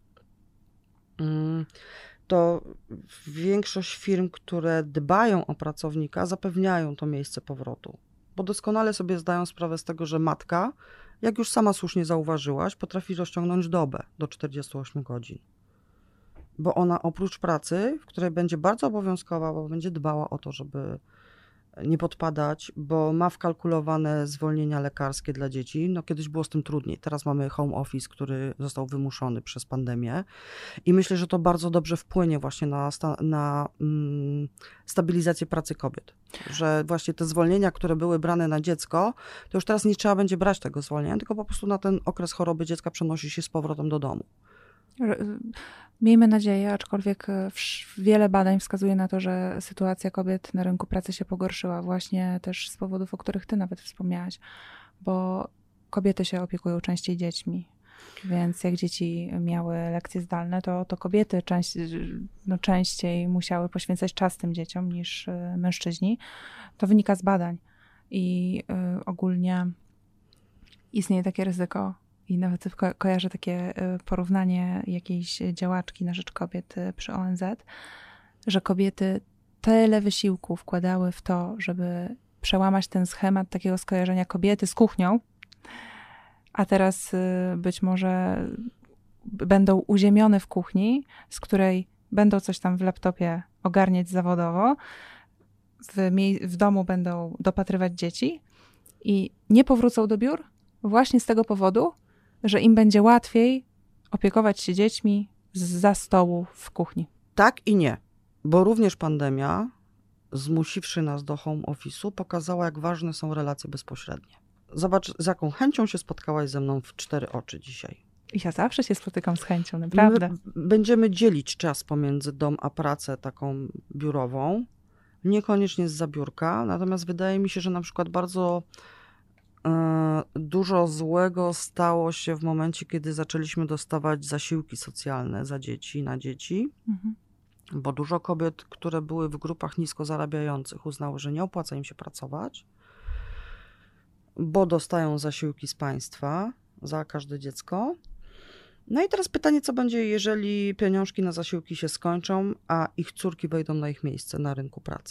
To większość firm, które dbają o pracownika, zapewniają to miejsce powrotu. Bo doskonale sobie zdają sprawę z tego, że matka, jak już sama słusznie zauważyłaś, potrafi rozciągnąć dobę do czterdziestu ośmiu godzin. Bo ona oprócz pracy, w której będzie bardzo obowiązkowa, bo będzie dbała o to, żeby nie podpadać, bo ma wkalkulowane zwolnienia lekarskie dla dzieci. No kiedyś było z tym trudniej. Teraz mamy home office, który został wymuszony przez pandemię i myślę, że to bardzo dobrze wpłynie właśnie na, sta- na mm, stabilizację pracy kobiet. Że właśnie te zwolnienia, które były brane na dziecko, to już teraz nie trzeba będzie brać tego zwolnienia, tylko po prostu na ten okres choroby dziecka przenosi się z powrotem do domu. Miejmy nadzieję, aczkolwiek wiele badań wskazuje na to, że sytuacja kobiet na rynku pracy się pogorszyła właśnie też z powodów, o których ty nawet wspomniałaś, bo kobiety się opiekują częściej dziećmi, więc jak dzieci miały lekcje zdalne, to, to kobiety część, no, częściej musiały poświęcać czas tym dzieciom niż mężczyźni. To wynika z badań i y, ogólnie istnieje takie ryzyko. I nawet ko- kojarzę takie porównanie jakiejś działaczki na rzecz kobiet przy O N Z, że kobiety tyle wysiłku wkładały w to, żeby przełamać ten schemat takiego skojarzenia kobiety z kuchnią, a teraz być może będą uziemione w kuchni, z której będą coś tam w laptopie ogarniać zawodowo, w, mie- w domu będą dopatrywać dzieci i nie powrócą do biur właśnie z tego powodu, że im będzie łatwiej opiekować się dziećmi zza stołu w kuchni. Tak i nie, bo również pandemia, zmusiwszy nas do home office'u, pokazała, jak ważne są relacje bezpośrednie. Zobacz, z jaką chęcią się spotkałaś ze mną w cztery oczy dzisiaj. Ja zawsze się spotykam z chęcią, naprawdę. My będziemy dzielić czas pomiędzy dom a pracę taką biurową, niekoniecznie zza biurka, natomiast wydaje mi się, że na przykład bardzo dużo złego stało się w momencie, kiedy zaczęliśmy dostawać zasiłki socjalne za dzieci, na dzieci, mhm. bo dużo kobiet, które były w grupach nisko zarabiających, uznały, że nie opłaca im się pracować, bo dostają zasiłki z państwa za każde dziecko. No i teraz pytanie, co będzie, jeżeli pieniążki na zasiłki się skończą, a ich córki wejdą na ich miejsce na rynku pracy?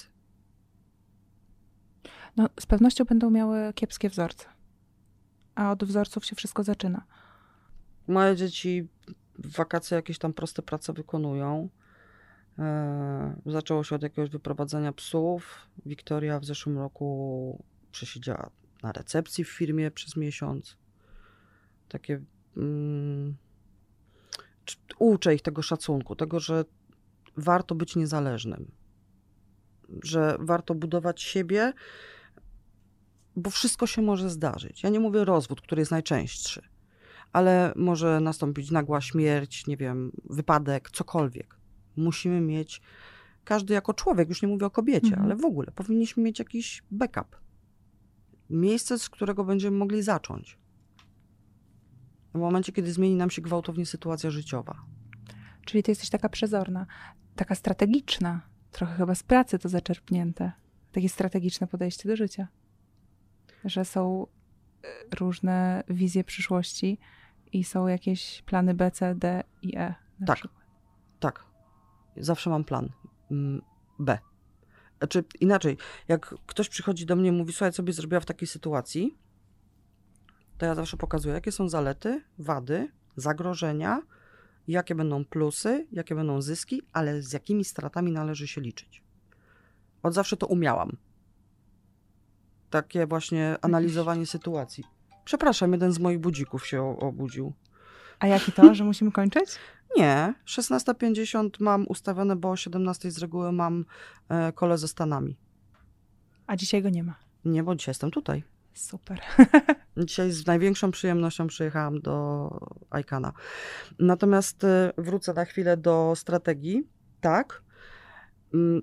No, z pewnością będą miały kiepskie wzorce. A od wzorców się wszystko zaczyna. Moje dzieci w wakacje jakieś tam proste prace wykonują. Zaczęło się od jakiegoś wyprowadzania psów. Wiktoria w zeszłym roku przesiedziała na recepcji w firmie przez miesiąc. Takie... Mm, uczę ich tego szacunku, tego, że warto być niezależnym. Że warto budować siebie, bo wszystko się może zdarzyć. Ja nie mówię rozwód, który jest najczęstszy, ale może nastąpić nagła śmierć, nie wiem, wypadek, cokolwiek. Musimy mieć, każdy jako człowiek, już nie mówię o kobiecie, mhm. ale w ogóle powinniśmy mieć jakiś backup. Miejsce, z którego będziemy mogli zacząć. W momencie, kiedy zmieni nam się gwałtownie sytuacja życiowa. Czyli ty jesteś taka przezorna, taka strategiczna, trochę chyba z pracy to zaczerpnięte. Takie strategiczne podejście do życia. Że są różne wizje przyszłości i są jakieś plany B, C, D i E. Tak, przykład. tak. Zawsze mam plan B. Znaczy inaczej, jak ktoś przychodzi do mnie i mówi, słuchaj, co byś zrobiła w takiej sytuacji, to ja zawsze pokazuję, jakie są zalety, wady, zagrożenia, jakie będą plusy, jakie będą zyski, ale z jakimi stratami należy się liczyć. Od zawsze to umiałam. Takie właśnie analizowanie sytuacji. Przepraszam, jeden z moich budzików się obudził. A jaki to, że musimy kończyć? Nie, szesnasta pięćdziesiąt mam ustawione, bo o siedemnastej z reguły mam e, kole ze Stanami. A dzisiaj go nie ma? Nie, bo dzisiaj jestem tutaj. Super. Dzisiaj z największą przyjemnością przyjechałam do Icona. Natomiast e, wrócę na chwilę do strategii. Tak. Mm,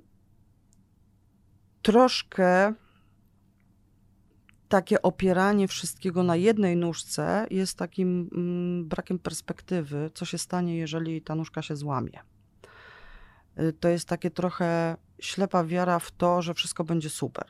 troszkę takie opieranie wszystkiego na jednej nóżce jest takim mm, brakiem perspektywy, co się stanie, jeżeli ta nóżka się złamie. Y, to jest takie trochę ślepa wiara w to, że wszystko będzie super.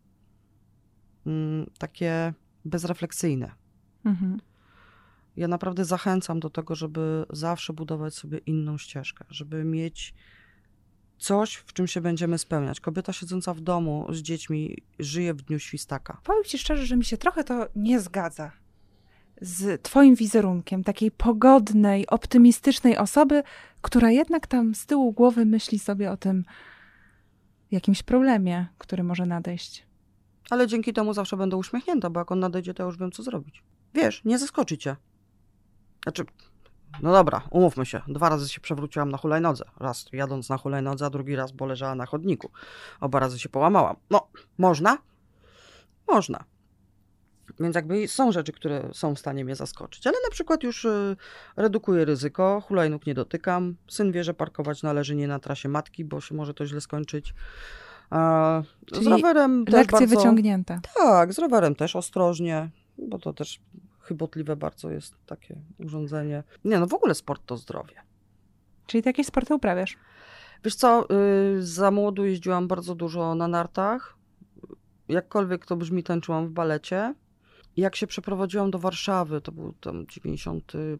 Mm, takie bezrefleksyjne. Mhm. Ja naprawdę zachęcam do tego, żeby zawsze budować sobie inną ścieżkę, żeby mieć coś, w czym się będziemy spełniać. Kobieta siedząca w domu z dziećmi żyje w dniu świstaka. Powiem ci szczerze, że mi się trochę to nie zgadza z twoim wizerunkiem takiej pogodnej, optymistycznej osoby, która jednak tam z tyłu głowy myśli sobie o tym jakimś problemie, który może nadejść. Ale dzięki temu zawsze będę uśmiechnięta, bo jak on nadejdzie, to ja już wiem, co zrobić. Wiesz, nie zaskoczy cię. Znaczy... No dobra, umówmy się. Dwa razy się przewróciłam na hulajnodze. Raz jadąc na hulajnodze, a drugi raz, bo leżała na chodniku. Oba razy się połamałam. No, można? Można. Więc jakby są rzeczy, które są w stanie mnie zaskoczyć. Ale na przykład już y, redukuję ryzyko, hulajnóg nie dotykam. Syn wie, że parkować należy nie na trasie matki, bo się może to źle skończyć. A, Czyli z rowerem też lekcje bardzo... wyciągnięte. Tak, z rowerem też ostrożnie, bo to też... chybotliwe bardzo jest takie urządzenie. Nie, no w ogóle sport to zdrowie. Czyli ty jakieś sporty uprawiasz? Wiesz co, yy, za młodu jeździłam bardzo dużo na nartach. Jakkolwiek to brzmi, tańczyłam w balecie. Jak się przeprowadziłam do Warszawy, to był tam dziewięćdziesiąty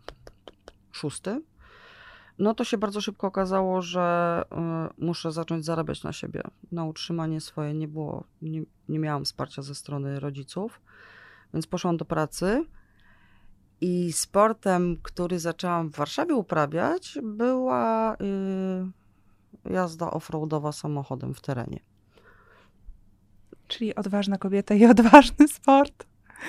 szósty, no to się bardzo szybko okazało, że y, muszę zacząć zarabiać na siebie. Na utrzymanie swoje nie było, nie, nie miałam wsparcia ze strony rodziców. Więc poszłam do pracy i sportem, który zaczęłam w Warszawie uprawiać, była y, jazda offroadowa samochodem w terenie. Czyli odważna kobieta i odważny sport.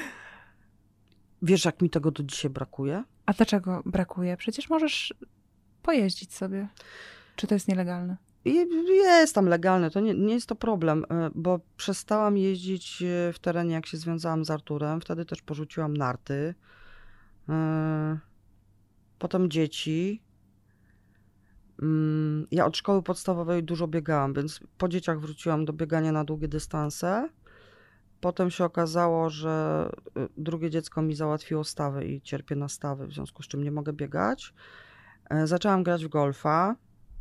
Wiesz, jak mi tego do dzisiaj brakuje? A dlaczego brakuje? Przecież możesz pojeździć sobie. Czy to jest nielegalne? Jest tam legalne, to nie, nie jest to problem, bo przestałam jeździć w terenie, jak się związałam z Arturem. Wtedy też porzuciłam narty. Potem dzieci. Ja od szkoły podstawowej dużo biegałam, więc po dzieciach wróciłam do biegania na długie dystanse. Potem się okazało, że drugie dziecko mi załatwiło stawy i cierpię na stawy, w związku z czym nie mogę biegać. Zaczęłam grać w golfa.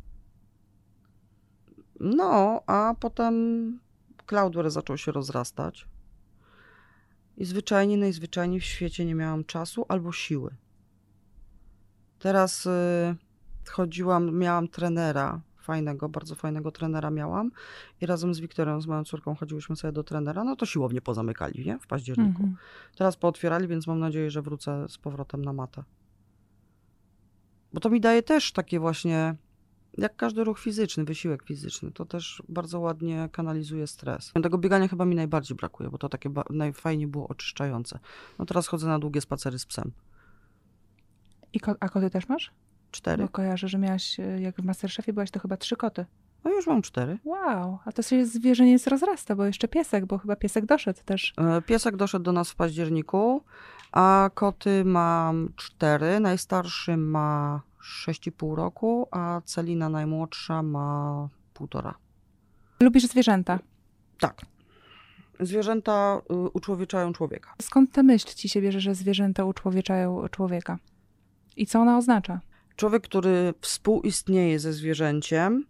No, a potem Cloudware zaczął się rozrastać. I zwyczajnie, najzwyczajniej w świecie nie miałam czasu albo siły. Teraz y, chodziłam, miałam trenera fajnego, bardzo fajnego trenera miałam i razem z Wiktorią, z moją córką chodziłyśmy sobie do trenera, no to siłownie pozamykali, nie? W październiku. Mm-hmm. Teraz pootwierali, więc mam nadzieję, że wrócę z powrotem na matę. Bo to mi daje też takie właśnie, jak każdy ruch fizyczny, wysiłek fizyczny, to też bardzo ładnie kanalizuje stres. Tego biegania chyba mi najbardziej brakuje, bo to takie ba- najfajniej było oczyszczające. No teraz chodzę na długie spacery z psem. I ko- a koty też masz? Cztery. Bo kojarzę, że miałaś, jak w Masterchefie byłaś, to chyba trzy koty. No już mam cztery. Wow, a to się zwierzęciec rozrasta, bo jeszcze piesek, bo chyba piesek doszedł też. Piesek doszedł do nas w październiku, a koty mam cztery. Najstarszy ma sześć i pół roku, a Celina najmłodsza ma półtora. Lubisz zwierzęta? Tak. Zwierzęta uczłowieczają człowieka. Skąd ta myśl ci się bierze, że zwierzęta uczłowieczają człowieka? I co ona oznacza? Człowiek, który współistnieje ze zwierzęciem,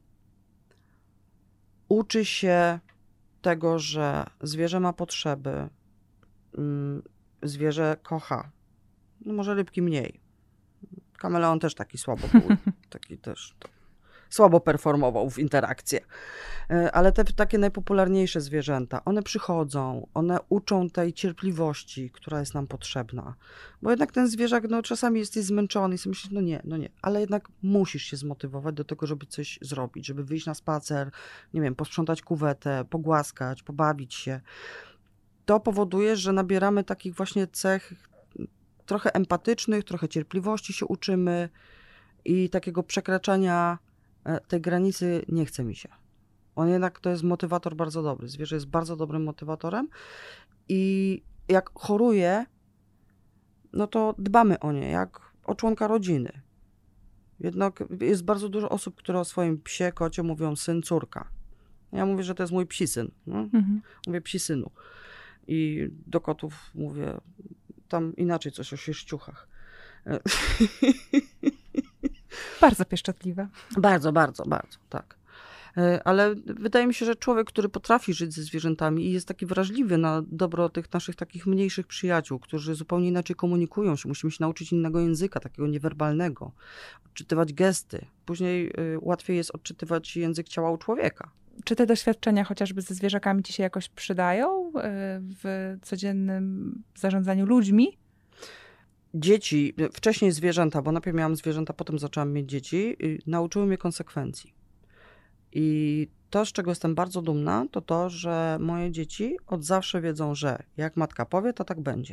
uczy się tego, że zwierzę ma potrzeby, zwierzę kocha. No może rybki mniej. Kameleon też taki słabo był, taki też to, słabo performował w interakcje. Ale te takie najpopularniejsze zwierzęta, one przychodzą, one uczą tej cierpliwości, która jest nam potrzebna. Bo jednak ten zwierzak, no czasami jesteś zmęczony i sobie myślisz, no nie, no nie, ale jednak musisz się zmotywować do tego, żeby coś zrobić, żeby wyjść na spacer, nie wiem, posprzątać kuwetę, pogłaskać, pobawić się. To powoduje, że nabieramy takich właśnie cech trochę empatycznych, trochę cierpliwości się uczymy i takiego przekraczania tej granicy nie chce mi się. On jednak to jest motywator bardzo dobry. Zwierzę jest bardzo dobrym motywatorem i jak choruje, no to dbamy o nie, jak o członka rodziny. Jednak jest bardzo dużo osób, które o swoim psie, kocie mówią syn, córka. Ja mówię, że to jest mój psi syn. No? Mhm. Mówię psi synu. I do kotów mówię tam inaczej coś o sierściuchach. Bardzo pieszczotliwe. Bardzo, bardzo, bardzo, tak. Ale wydaje mi się, że człowiek, który potrafi żyć ze zwierzętami i jest taki wrażliwy na dobro tych naszych takich mniejszych przyjaciół, którzy zupełnie inaczej komunikują się, musimy się nauczyć innego języka, takiego niewerbalnego, odczytywać gesty. Później łatwiej jest odczytywać język ciała u człowieka. Czy te doświadczenia chociażby ze zwierzakami ci się jakoś przydają w codziennym zarządzaniu ludźmi? Dzieci, wcześniej zwierzęta, bo najpierw miałam zwierzęta, potem zaczęłam mieć dzieci, nauczyły mnie konsekwencji. I to, z czego jestem bardzo dumna, to to, że moje dzieci od zawsze wiedzą, że jak matka powie, to tak będzie.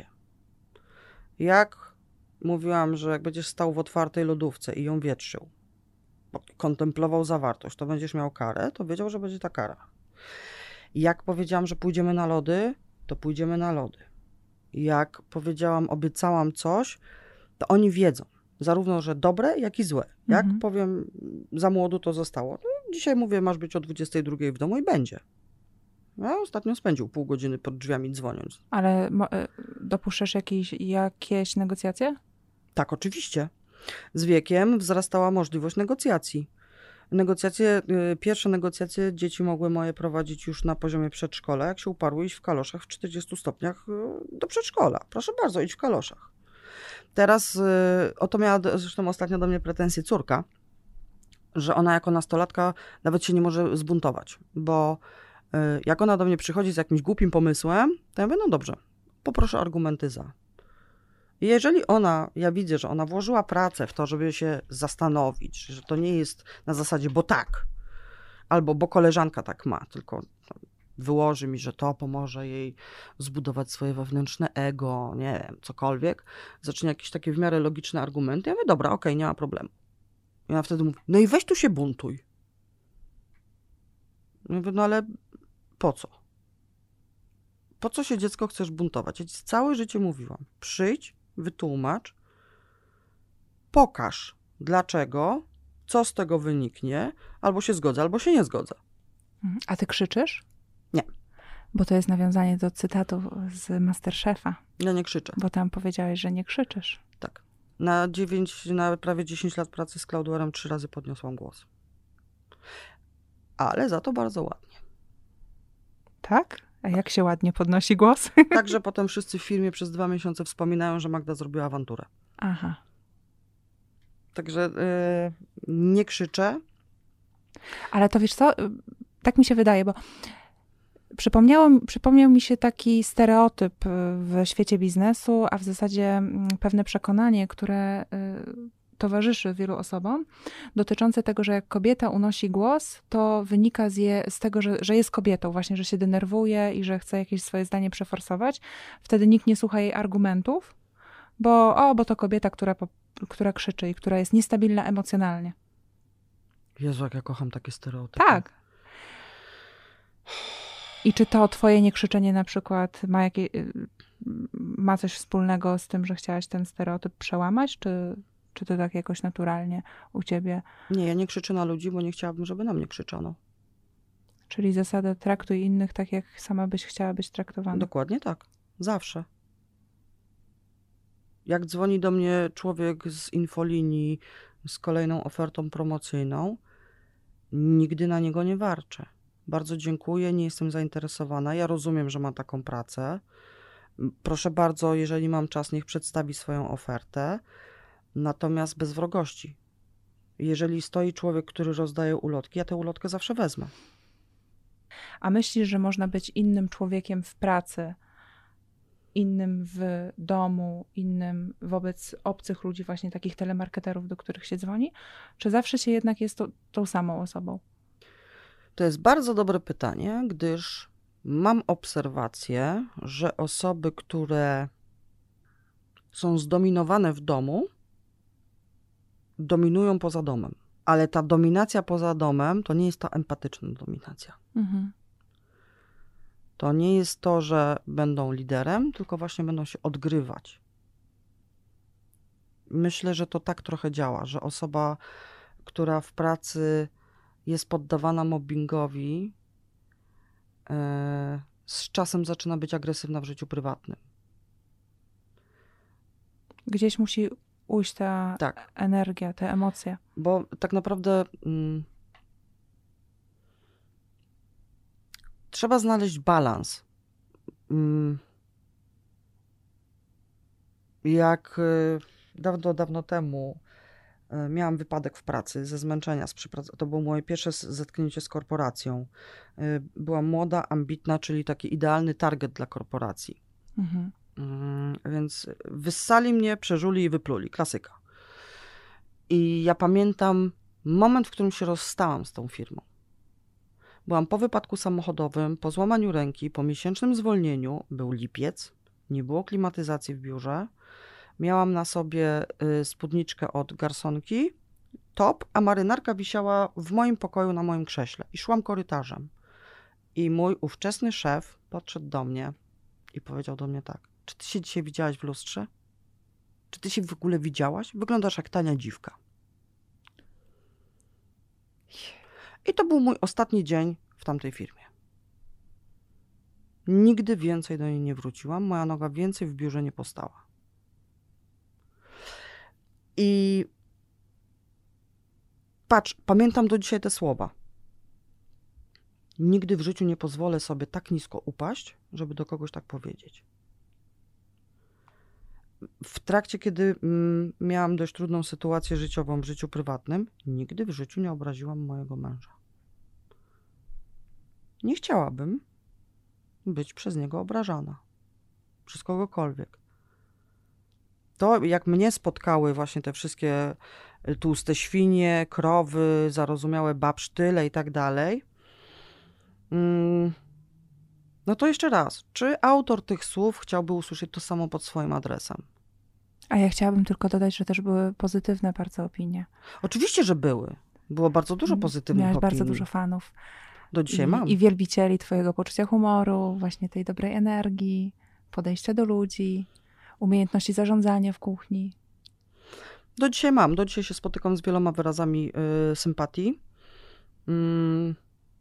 Jak mówiłam, że jak będziesz stał w otwartej lodówce i ją wietrzył, kontemplował zawartość, to będziesz miał karę, to wiedział, że będzie ta kara. I jak powiedziałam, że pójdziemy na lody, to pójdziemy na lody. Jak powiedziałam, obiecałam coś, to oni wiedzą. Zarówno, że dobre, jak i złe. Jak mhm. powiem, za młodu to zostało. No, dzisiaj mówię, masz być o dwudziestej drugiej w domu i będzie. Ja ostatnio spędził pół godziny pod drzwiami dzwoniąc. Ale dopuszczasz jakieś, jakieś negocjacje? Tak, oczywiście. Z wiekiem wzrastała możliwość negocjacji. Negocjacje, pierwsze negocjacje dzieci mogły moje prowadzić już na poziomie przedszkola, jak się uparły iść w kaloszach w czterdziestu stopniach do przedszkola. Proszę bardzo, idź w kaloszach. Teraz o to miała zresztą ostatnio do mnie pretensje córka, że ona jako nastolatka nawet się nie może zbuntować, bo jak ona do mnie przychodzi z jakimś głupim pomysłem, to ja mówię, no dobrze, poproszę argumenty za. I jeżeli ona, ja widzę, że ona włożyła pracę w to, żeby się zastanowić, że to nie jest na zasadzie, bo tak, albo bo koleżanka tak ma, tylko wyłoży mi, że to pomoże jej zbudować swoje wewnętrzne ego, nie wiem, cokolwiek, zacznie jakieś takie w miarę logiczne argumenty, ja mówię, dobra, okej, okay, nie ma problemu. I ona wtedy mówi, no i weź tu się buntuj. Ja mówię, no ale po co? Po co się dziecko chcesz buntować? Ja ci całe życie mówiłam, przyjdź, wytłumacz, pokaż dlaczego, co z tego wyniknie, albo się zgodzę, albo się nie zgodzę. A ty krzyczysz? Nie. Bo to jest nawiązanie do cytatu z Masterchefa. Ja nie krzyczę. Bo tam powiedziałeś, że nie krzyczysz. Tak. Na dziewięć, na prawie dziesięć lat pracy z Cloudware'em trzy razy podniosłam głos. Ale za to bardzo ładnie. Tak? A jak się ładnie podnosi głos? Tak, że potem wszyscy w firmie przez dwa miesiące wspominają, że Magda zrobiła awanturę. Aha. Także yy, nie krzyczę. Ale to wiesz co, tak mi się wydaje, bo przypomniało, przypomniał mi się taki stereotyp w świecie biznesu, a w zasadzie pewne przekonanie, które towarzyszy wielu osobom, dotyczące tego, że jak kobieta unosi głos, to wynika z, je, z tego, że, że jest kobietą, właśnie, że się denerwuje i że chce jakieś swoje zdanie przeforsować. Wtedy nikt nie słucha jej argumentów, bo, o, bo to kobieta, która, która krzyczy i która jest niestabilna emocjonalnie. Jezu, jak ja kocham takie stereotypy. Tak. I czy to twoje niekrzyczenie na przykład ma, jakie, ma coś wspólnego z tym, że chciałaś ten stereotyp przełamać, czy, czy to tak jakoś naturalnie u ciebie? Nie, ja nie krzyczę na ludzi, bo nie chciałabym, żeby na mnie krzyczano. Czyli zasada traktuj innych tak, jak sama byś chciała być traktowana. Dokładnie tak. Zawsze. Jak dzwoni do mnie człowiek z infolinii z kolejną ofertą promocyjną, nigdy na niego nie warczę. Bardzo dziękuję, nie jestem zainteresowana. Ja rozumiem, że ma taką pracę. Proszę bardzo, jeżeli mam czas, niech przedstawi swoją ofertę. Natomiast bez wrogości. Jeżeli stoi człowiek, który rozdaje ulotki, ja tę ulotkę zawsze wezmę. A myślisz, że można być innym człowiekiem w pracy, innym w domu, innym wobec obcych ludzi, właśnie takich telemarketerów, do których się dzwoni? Czy zawsze się jednak jest to, tą samą osobą? To jest bardzo dobre pytanie, gdyż mam obserwację, że osoby, które są zdominowane w domu, dominują poza domem. Ale ta dominacja poza domem to nie jest ta empatyczna dominacja. Mhm. To nie jest to, że będą liderem, tylko właśnie będą się odgrywać. Myślę, że to tak trochę działa, że osoba, która w pracy jest poddawana mobbingowi, yy, z czasem zaczyna być agresywna w życiu prywatnym. Gdzieś musi ujść ta tak. energia, te emocje. Bo tak naprawdę mm, trzeba znaleźć balans. Mm, jak y, dawno, dawno temu y, miałam wypadek w pracy ze zmęczenia. Z przyprac- to było moje pierwsze zetknięcie z korporacją. Y, byłam młoda, ambitna, czyli taki idealny target dla korporacji. Mhm. Y, więc wyssali mnie, przeżuli i wypluli. Klasyka. I ja pamiętam moment, w którym się rozstałam z tą firmą. Byłam po wypadku samochodowym, po złamaniu ręki, po miesięcznym zwolnieniu. Był lipiec, nie było klimatyzacji w biurze. Miałam na sobie spódniczkę od garsonki, top, a marynarka wisiała w moim pokoju na moim krześle. I szłam korytarzem. I mój ówczesny szef podszedł do mnie i powiedział do mnie tak: czy ty się dzisiaj widziałaś w lustrze? Czy ty się w ogóle widziałaś? Wyglądasz jak tania dziwka. I to był mój ostatni dzień w tamtej firmie. Nigdy więcej do niej nie wróciłam. Moja noga więcej w biurze nie postała. I patrz, pamiętam do dzisiaj te słowa. Nigdy w życiu nie pozwolę sobie tak nisko upaść, żeby do kogoś tak powiedzieć. W trakcie, kiedy mm, miałam dość trudną sytuację życiową w życiu prywatnym, nigdy w życiu nie obraziłam mojego męża. Nie chciałabym być przez niego obrażana. Przez kogokolwiek. To, jak mnie spotkały właśnie te wszystkie tłuste świnie, krowy, zarozumiałe babsztyle i tak dalej, mm, no to jeszcze raz, czy autor tych słów chciałby usłyszeć to samo pod swoim adresem? A ja chciałabym tylko dodać, że też były pozytywne bardzo opinie. Oczywiście, że były. Było bardzo dużo pozytywnych Miałeś opinii. bardzo dużo fanów. Do dzisiaj I, mam. I wielbicieli twojego poczucia humoru, właśnie tej dobrej energii, podejścia do ludzi, umiejętności zarządzania w kuchni. Do dzisiaj mam. Do dzisiaj się spotykam z wieloma wyrazami y, sympatii. Mm.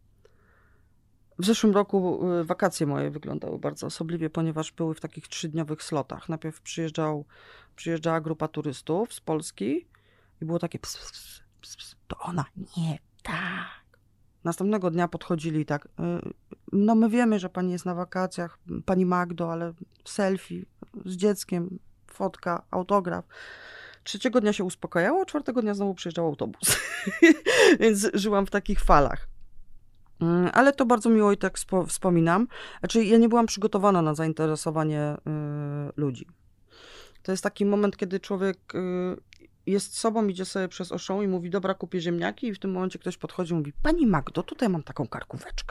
W zeszłym roku wakacje moje wyglądały bardzo osobliwie, ponieważ były w takich trzydniowych slotach. Najpierw przyjeżdżał, przyjeżdżała grupa turystów z Polski i było takie ps, ps, ps, ps, to ona, nie, tak. Następnego dnia podchodzili tak, no my wiemy, że pani jest na wakacjach, pani Magdo, ale selfie z dzieckiem, fotka, autograf. Trzeciego dnia się uspokajało, czwartego dnia znowu przyjeżdżał autobus. Więc żyłam w takich falach. Ale to bardzo miło i tak wspominam. Znaczy, ja nie byłam przygotowana na zainteresowanie y, ludzi. To jest taki moment, kiedy człowiek y, jest sobą, idzie sobie przez Auchan i mówi, dobra, kupię ziemniaki i w tym momencie ktoś podchodzi i mówi, pani Magdo, tutaj mam taką karkóweczkę.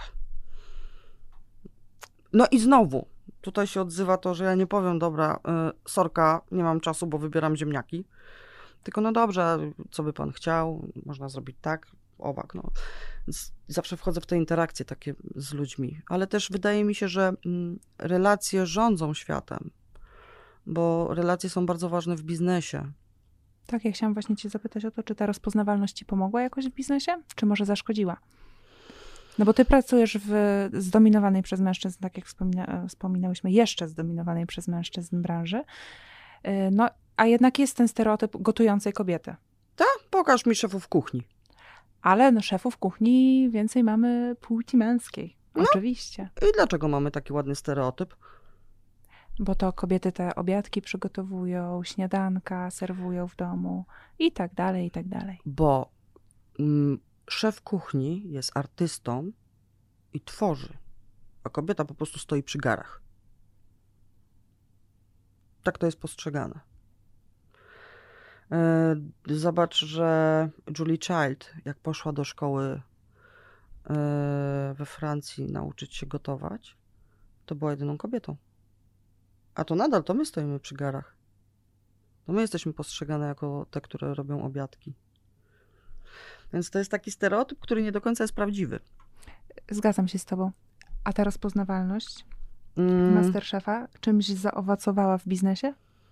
No i znowu, tutaj się odzywa to, że ja nie powiem, dobra, y, sorka, nie mam czasu, bo wybieram ziemniaki. Tylko no dobrze, co by pan chciał, można zrobić tak, owak, no. Więc zawsze wchodzę w te interakcje takie z ludźmi, ale też wydaje mi się, że mm, relacje rządzą światem, bo relacje są bardzo ważne w biznesie. Tak, ja chciałam właśnie cię zapytać o to, czy ta rozpoznawalność ci pomogła jakoś w biznesie, czy może zaszkodziła? No bo ty pracujesz w zdominowanej przez mężczyzn, tak jak wspomina, wspominałyśmy, jeszcze zdominowanej przez mężczyzn branży, no a jednak jest ten stereotyp gotującej kobiety. Tak? Pokaż mi szefów kuchni. Ale no szefów kuchni więcej mamy płci męskiej, no, oczywiście. I dlaczego mamy taki ładny stereotyp? Bo to kobiety te obiadki przygotowują, śniadanka serwują w domu i tak dalej, i tak dalej. Bo mm, szef kuchni jest artystą i tworzy, a kobieta po prostu stoi przy garach. Tak to jest postrzegane. Zobacz, że Julie Child, jak poszła do szkoły we Francji nauczyć się gotować, to była jedyną kobietą. A to nadal to my stoimy przy garach. To my jesteśmy postrzegane jako te, które robią obiadki. Więc to jest taki stereotyp, który nie do końca jest prawdziwy. Zgadzam się z tobą. A ta rozpoznawalność mm. Masterchefa czymś zaowocowała w biznesie?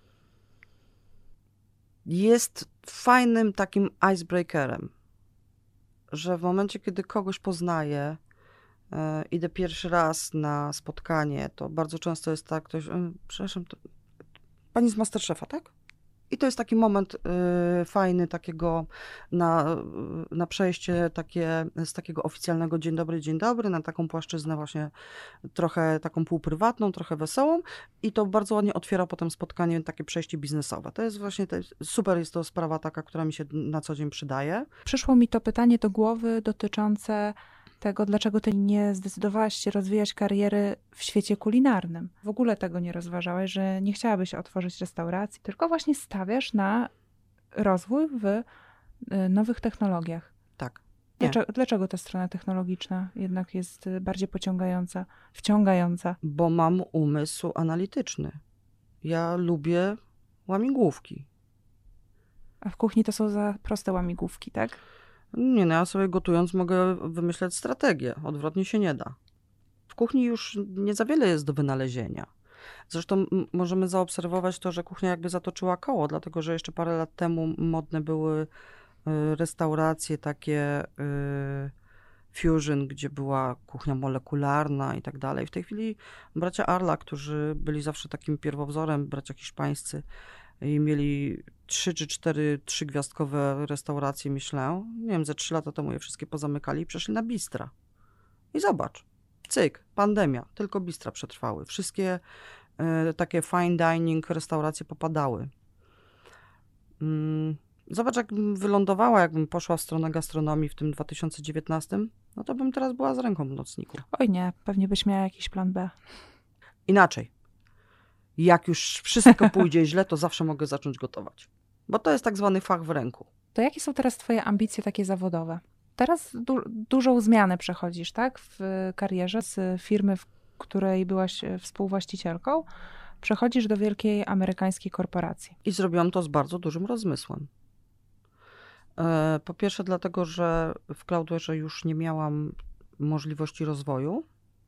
Jest fajnym takim icebreakerem, że w momencie, kiedy kogoś poznaję, yy, idę pierwszy raz na spotkanie, to bardzo często jest tak, ktoś, yy, przepraszam, to pani z Masterchefa, tak? I to jest taki moment y, fajny takiego na, na przejście takie, z takiego oficjalnego dzień dobry, dzień dobry, na taką płaszczyznę właśnie trochę taką półprywatną, trochę wesołą i to bardzo ładnie otwiera potem spotkanie, takie przejście biznesowe. To jest właśnie, to jest, super jest to sprawa taka, która mi się na co dzień przydaje. Przyszło mi to pytanie do głowy dotyczące tego, dlaczego ty nie zdecydowałaś się rozwijać kariery w świecie kulinarnym. W ogóle tego nie rozważałaś, że nie chciałabyś otworzyć restauracji, tylko właśnie stawiasz na rozwój w nowych technologiach. Tak. Dlaczego, dlaczego ta strona technologiczna jednak jest bardziej pociągająca, wciągająca? Bo mam umysł analityczny. Ja lubię łamigłówki. A w kuchni to są za proste łamigłówki, tak? Nie, no ja sobie gotując mogę wymyślać strategię. Odwrotnie się nie da. W kuchni już nie za wiele jest do wynalezienia. Zresztą m- możemy zaobserwować to, że kuchnia jakby zatoczyła koło, dlatego że jeszcze parę lat temu modne były y, restauracje takie y, fusion, gdzie była kuchnia molekularna i tak dalej. W tej chwili bracia Arla, którzy byli zawsze takim pierwowzorem, bracia hiszpańscy, i mieli trzy czy cztery trzygwiazdkowe restauracje, myślę. Nie wiem, ze trzy lata temu je wszystkie pozamykali i przeszli na bistra. I zobacz, cyk, pandemia, tylko bistra przetrwały. Wszystkie y, takie fine dining restauracje popadały. Mm, zobacz, jakbym wylądowała, jakbym poszła w stronę gastronomii w tym dwa tysiące dziewiętnastym, no to bym teraz była z ręką w nocniku. Oj nie, pewnie byś miała jakiś plan B. Inaczej. Jak już wszystko pójdzie źle, to zawsze mogę zacząć gotować. Bo to jest tak zwany fach w ręku. To jakie są teraz twoje ambicje takie zawodowe? Teraz du- dużą zmianę przechodzisz, tak? W karierze z firmy, w której byłaś współwłaścicielką, przechodzisz do wielkiej amerykańskiej korporacji. I zrobiłam to z bardzo dużym rozmysłem. Po pierwsze dlatego, że w Cloudware'ze już nie miałam możliwości rozwoju.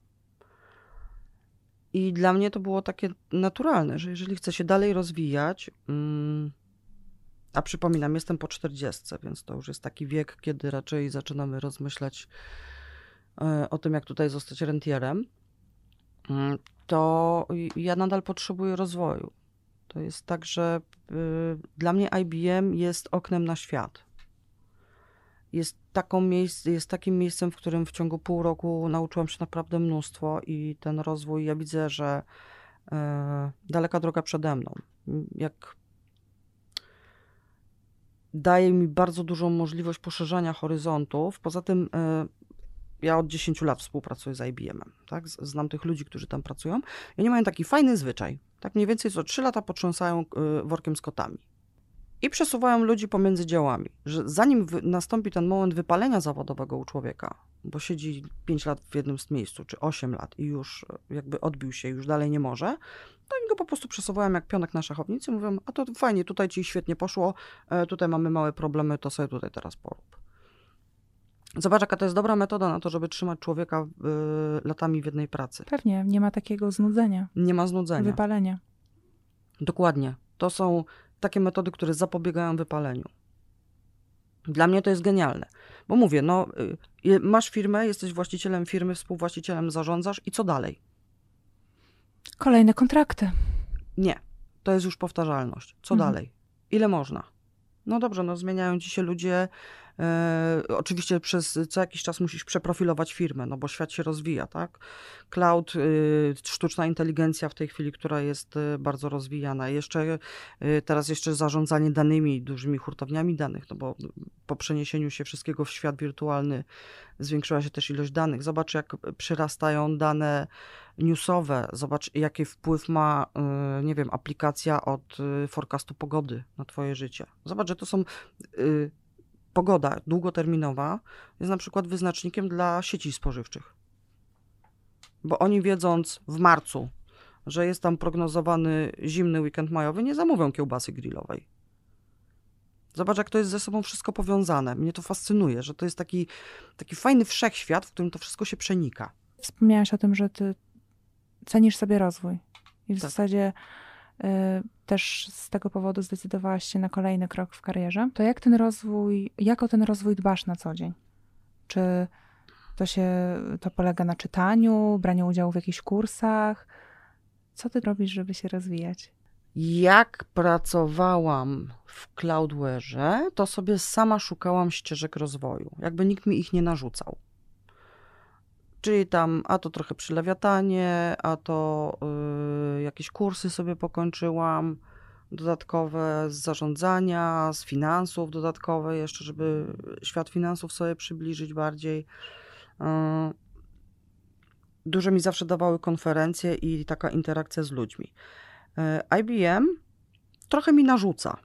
I dla mnie to było takie naturalne, że jeżeli chcę się dalej rozwijać, a przypominam, jestem po czterdziestce, więc to już jest taki wiek, kiedy raczej zaczynamy rozmyślać o tym, jak tutaj zostać rentierem, to ja nadal potrzebuję rozwoju. To jest tak, że dla mnie I B M jest oknem na świat. Jest, taką miejsc, jest takim miejscem, w którym w ciągu pół roku nauczyłam się naprawdę mnóstwo i ten rozwój, ja widzę, że e, daleka droga przede mną. Jak daje mi bardzo dużą możliwość poszerzania horyzontów. Poza tym e, ja od dziesięciu lat współpracuję z I B M-em. Tak? Znam tych ludzi, którzy tam pracują i oni mają taki fajny zwyczaj. Tak mniej więcej co trzy lata potrząsają e, workiem z kotami. i przesuwają ludzi pomiędzy działami. Że zanim wy, nastąpi ten moment wypalenia zawodowego u człowieka, bo siedzi pięć lat w jednym miejscu, czy osiem lat i już jakby odbił się, już dalej nie może, to oni go po prostu przesuwają jak pionek na szachownicy, mówią, a to fajnie, tutaj ci świetnie poszło, tutaj mamy małe problemy, to sobie tutaj teraz porób. Zobacz, jaka to jest dobra metoda na to, żeby trzymać człowieka y, latami w jednej pracy. Pewnie, nie ma takiego znudzenia. Nie ma znudzenia. Wypalenia. Dokładnie. To są takie metody, które zapobiegają wypaleniu. Dla mnie to jest genialne. Bo mówię, no, y, masz firmę, jesteś właścicielem firmy, współwłaścicielem, zarządzasz i co dalej? Kolejne kontrakty. Nie. To jest już powtarzalność. Co mhm. dalej? Ile można? No dobrze, no zmieniają ci się ludzie. E, oczywiście przez co jakiś czas musisz przeprofilować firmę, no bo świat się rozwija, tak? Cloud, y, sztuczna inteligencja w tej chwili, która jest y, bardzo rozwijana. Jeszcze y, teraz jeszcze zarządzanie danymi, dużymi hurtowniami danych, no bo po przeniesieniu się wszystkiego w świat wirtualny zwiększyła się też ilość danych. Zobacz, jak przyrastają dane newsowe. Zobacz, jaki wpływ ma, y, nie wiem, aplikacja od y, forecastu pogody na twoje życie. Zobacz, że to są... Y, Pogoda długoterminowa jest na przykład wyznacznikiem dla sieci spożywczych. Bo oni wiedząc w marcu, że jest tam prognozowany zimny weekend majowy, nie zamówią kiełbasy grillowej. Zobacz, jak to jest ze sobą wszystko powiązane. Mnie to fascynuje, że to jest taki, taki fajny wszechświat, w którym to wszystko się przenika. Wspomniałaś o tym, że ty cenisz sobie rozwój. I w tak. zasadzie y, też z tego powodu zdecydowałaś się na kolejny krok w karierze. To jak ten rozwój, jak o ten rozwój dbasz na co dzień? Czy to się, to polega na czytaniu, braniu udziału w jakichś kursach? Co ty robisz, żeby się rozwijać? Jak pracowałam w Cloudware'ze, to sobie sama szukałam ścieżek rozwoju. Jakby nikt mi ich nie narzucał. Czyli tam, a to trochę przy Lewiatanie, a to y, jakieś kursy sobie pokończyłam, dodatkowe z zarządzania, z finansów dodatkowe jeszcze, żeby świat finansów sobie przybliżyć bardziej. Y, Dużo mi zawsze dawały konferencje i taka interakcja z ludźmi. Y, I B M trochę mi narzuca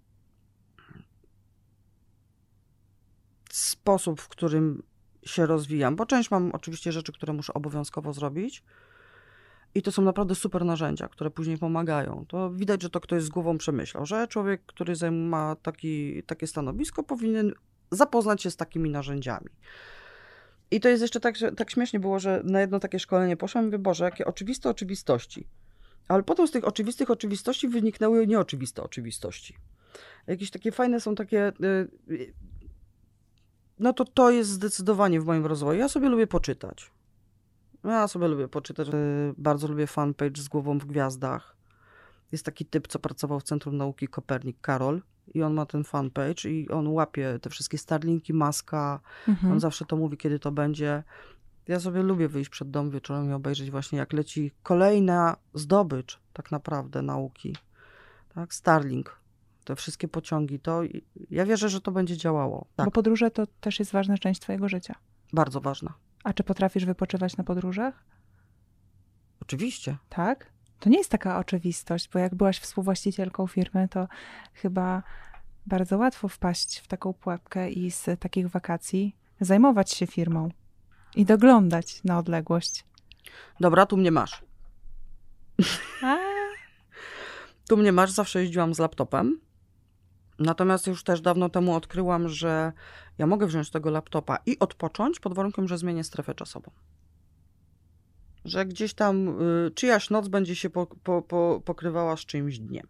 sposób, w którym się rozwijam, bo część mam oczywiście rzeczy, które muszę obowiązkowo zrobić i to są naprawdę super narzędzia, które później pomagają. To widać, że to ktoś z głową przemyślał, że człowiek, który ma taki, takie stanowisko, powinien zapoznać się z takimi narzędziami. I to jest jeszcze tak, że tak śmiesznie było, że na jedno takie szkolenie poszłam i mówię, Boże, jakie oczywiste oczywistości. Ale potem z tych oczywistych oczywistości wyniknęły nieoczywiste oczywistości. Jakieś takie fajne są takie... Yy, No to to jest zdecydowanie w moim rozwoju. Ja sobie lubię poczytać. Ja sobie lubię poczytać. Bardzo lubię fanpage z głową w gwiazdach. Jest taki typ, co pracował w Centrum Nauki Kopernik, Karol. I on ma ten fanpage i on łapie te wszystkie Starlinki, Muska. Mhm. On zawsze to mówi, kiedy to będzie. Ja sobie lubię wyjść przed dom wieczorem i obejrzeć właśnie, jak leci kolejna zdobycz tak naprawdę nauki. Tak? Starlink. Te wszystkie pociągi, to ja wierzę, że to będzie działało. Tak. Bo podróże to też jest ważna część twojego życia. Bardzo ważna. A czy potrafisz wypoczywać na podróżach? Oczywiście. Tak? To nie jest taka oczywistość, bo jak byłaś współwłaścicielką firmy, to chyba bardzo łatwo wpaść w taką pułapkę i z takich wakacji zajmować się firmą i doglądać na odległość. Dobra, tu mnie masz. A? Tu mnie masz, zawsze jeździłam z laptopem. Natomiast już też dawno temu odkryłam, że ja mogę wziąć tego laptopa i odpocząć pod warunkiem, że zmienię strefę czasową. Że gdzieś tam y, czyjaś noc będzie się po, po, po, pokrywała z czyimś dniem.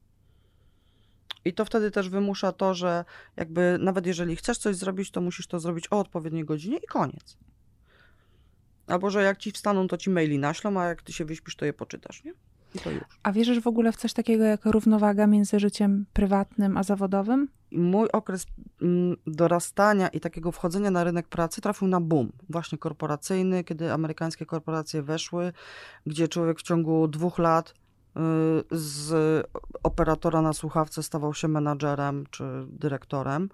I to wtedy też wymusza to, że jakby nawet jeżeli chcesz coś zrobić, to musisz to zrobić o odpowiedniej godzinie i koniec. Albo, że jak ci wstaną, to ci maili naślą, a jak ty się wyśpisz, to je poczytasz, nie? I to już. A wierzysz w ogóle w coś takiego jak równowaga między życiem prywatnym a zawodowym? Mój okres dorastania i takiego wchodzenia na rynek pracy trafił na boom, właśnie korporacyjny, kiedy amerykańskie korporacje weszły, gdzie człowiek w ciągu dwóch lat z operatora na słuchawce stawał się menadżerem czy dyrektorem.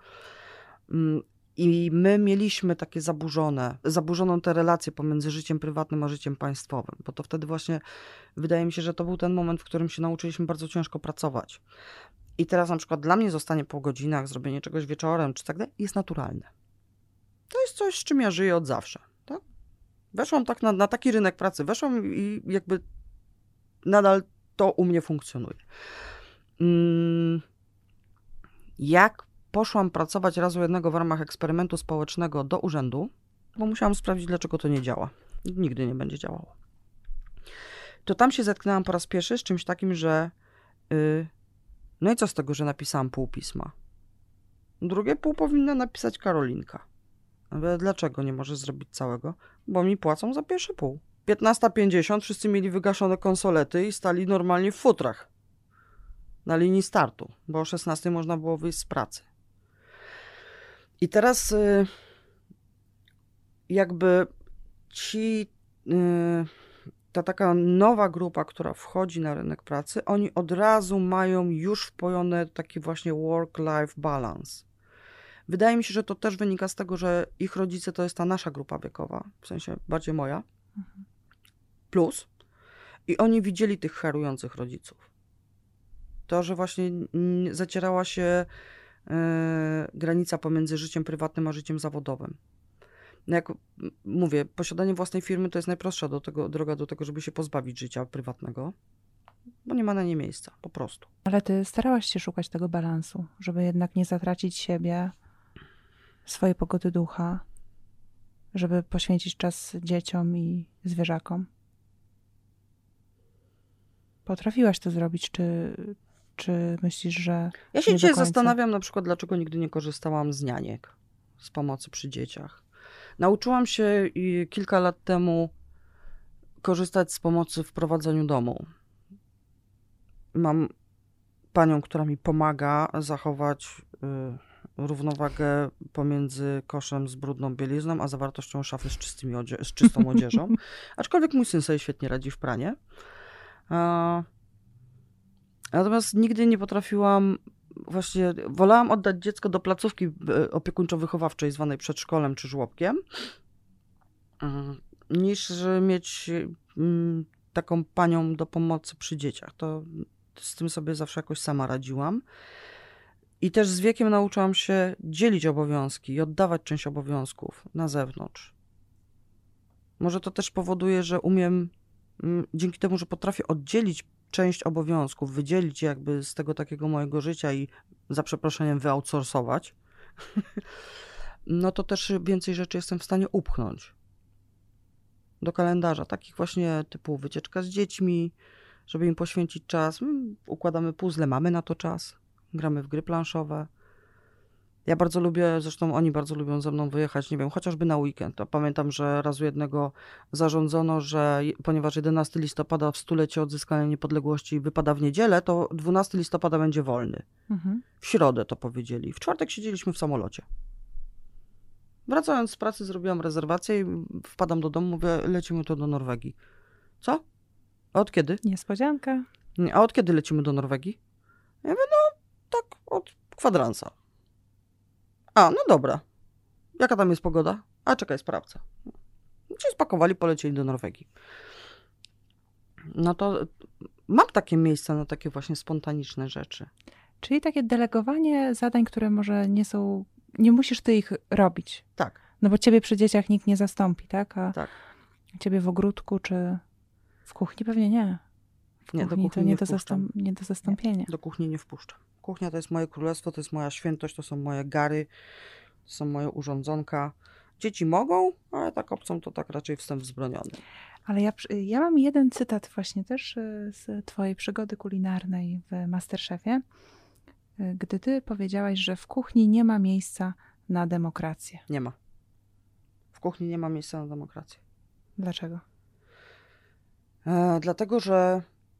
I my mieliśmy takie zaburzone, zaburzoną tę relację pomiędzy życiem prywatnym a życiem państwowym, bo to wtedy właśnie wydaje mi się, że to był ten moment, w którym się nauczyliśmy bardzo ciężko pracować. I teraz na przykład dla mnie zostanie po godzinach, zrobienie czegoś wieczorem, czy tak dalej, jest naturalne. To jest coś, z czym ja żyję od zawsze. Tak? Weszłam tak na, na taki rynek pracy, weszłam i jakby nadal to u mnie funkcjonuje. Mm, jak poszłam pracować raz u jednego w ramach eksperymentu społecznego do urzędu, bo musiałam sprawdzić, dlaczego to nie działa. Nigdy nie będzie działało. To tam się zetknęłam po raz pierwszy z czymś takim, że yy, no i co z tego, że napisałam pół pisma? Drugie pół powinna napisać Karolinka. Ale dlaczego nie może zrobić całego? Bo mi płacą za pierwszy pół. piętnasta pięćdziesiąt wszyscy mieli wygaszone konsolety i stali normalnie w futrach. Na linii startu, bo o szesnastej można było wyjść z pracy. I teraz yy, jakby ci, yy, ta taka nowa grupa, która wchodzi na rynek pracy, oni od razu mają już wpojone taki właśnie work-life balance. Wydaje mi się, że to też wynika z tego, że ich rodzice to jest ta nasza grupa wiekowa, w sensie bardziej moja, mhm. plus. I oni widzieli tych harujących rodziców. To, że właśnie zacierała się yy, granica pomiędzy życiem prywatnym a życiem zawodowym. Jak mówię, posiadanie własnej firmy to jest najprostsza do tego, droga do tego, żeby się pozbawić życia prywatnego, bo nie ma na nie miejsca, po prostu. Ale ty starałaś się szukać tego balansu, żeby jednak nie zatracić siebie, swojej pogody ducha, żeby poświęcić czas dzieciom i zwierzakom. Potrafiłaś to zrobić, czy, czy myślisz, że Ja się dzisiaj zastanawiam na przykład, dlaczego nigdy nie korzystałam z nianiek, z pomocy przy dzieciach. Nauczyłam się kilka lat temu korzystać z pomocy w prowadzeniu domu. Mam panią, która mi pomaga zachować y, równowagę pomiędzy koszem z brudną bielizną, a zawartością szafy z, czystymi odzie- z czystą odzieżą. Aczkolwiek mój syn sobie świetnie radzi w pranie. A, natomiast nigdy nie potrafiłam, właśnie wolałam oddać dziecko do placówki opiekuńczo-wychowawczej zwanej przedszkolem czy żłobkiem, niż mieć taką panią do pomocy przy dzieciach. To z tym sobie zawsze jakoś sama radziłam. I też z wiekiem nauczyłam się dzielić obowiązki i oddawać część obowiązków na zewnątrz. Może to też powoduje, że umiem, dzięki temu, że potrafię oddzielić część obowiązków, wydzielić jakby z tego takiego mojego życia i za przeproszeniem wyoutsourcować, no to też więcej rzeczy jestem w stanie upchnąć do kalendarza. Takich właśnie typu wycieczka z dziećmi, żeby im poświęcić czas. Układamy puzzle, mamy na to czas. Gramy w gry planszowe. Ja bardzo lubię, zresztą oni bardzo lubią ze mną wyjechać, nie wiem, chociażby na weekend. To pamiętam, że raz u jednego zarządzono, że ponieważ jedenastego listopada w stulecie odzyskania niepodległości wypada w niedzielę, to dwunastego listopada będzie wolny. Mhm. W środę to powiedzieli. W czwartek siedzieliśmy w samolocie. Wracając z pracy zrobiłam rezerwację i wpadam do domu, mówię, lecimy to do Norwegii. Co? A od kiedy? Niespodzianka. A od kiedy lecimy do Norwegii? Ja mówię, no tak od kwadransa. A, no dobra. Jaka tam jest pogoda? A, czekaj, sprawdzę. Czyli spakowali, polecieli do Norwegii. No to mam takie miejsca na takie właśnie spontaniczne rzeczy. Czyli takie delegowanie zadań, które może nie są... Nie musisz ty ich robić. Tak. No bo ciebie przy dzieciach nikt nie zastąpi, tak? A tak. ciebie w ogródku czy w kuchni pewnie nie. W nie, kuchni, do kuchni to nie, nie, do zastam- nie do zastąpienia. Nie, do kuchni nie wpuszczam. Kuchnia to jest moje królestwo, to jest moja świętość, to są moje gary, to są moje urządzonka. Dzieci mogą, ale tak obcą to tak raczej wstęp wzbroniony. Ale ja, ja mam jeden cytat właśnie też z twojej przygody kulinarnej w MasterChefie, gdy ty powiedziałaś, że w kuchni nie ma miejsca na demokrację. Nie ma. W kuchni nie ma miejsca na demokrację. Dlaczego? E, dlatego, że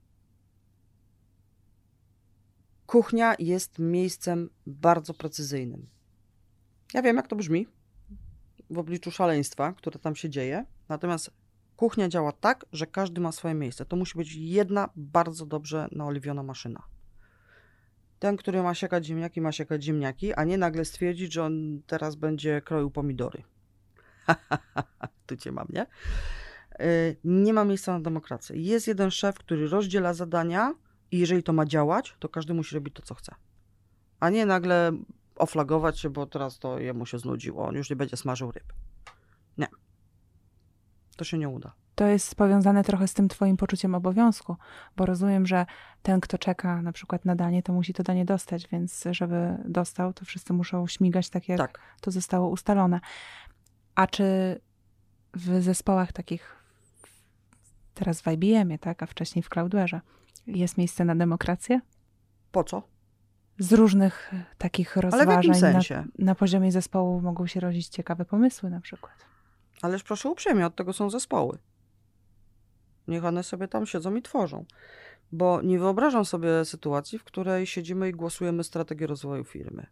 kuchnia jest miejscem bardzo precyzyjnym. Ja wiem, jak to brzmi w obliczu szaleństwa, które tam się dzieje. Natomiast kuchnia działa tak, że każdy ma swoje miejsce. To musi być jedna bardzo dobrze naoliwiona maszyna. Ten, który ma siekać ziemniaki, ma siekać ziemniaki, a nie nagle stwierdzić, że on teraz będzie kroił pomidory. Tu cię mam, nie? Nie ma miejsca na demokrację. Jest jeden szef, który rozdziela zadania I jeżeli to ma działać, to każdy musi robić to, co chce. A nie nagle oflagować się, bo teraz to jemu się znudziło. On już nie będzie smażył ryb. Nie. To się nie uda. To jest powiązane trochę z tym twoim poczuciem obowiązku, bo rozumiem, że ten, kto czeka na przykład na danie, to musi to danie dostać, więc żeby dostał, to wszyscy muszą śmigać tak, jak Tak. to zostało ustalone. A czy w zespołach takich, teraz w I B M ie, tak, a wcześniej w Cloudware'ze, jest miejsce na demokrację? Po co? Z różnych takich Ale w jakim rozważań sensie? na, na poziomie zespołu mogą się rodzić ciekawe pomysły na przykład. Ależ proszę uprzejmie, od tego są zespoły. Niech one sobie tam siedzą i tworzą. Bo nie wyobrażam sobie sytuacji, w której siedzimy i głosujemy strategię rozwoju firmy.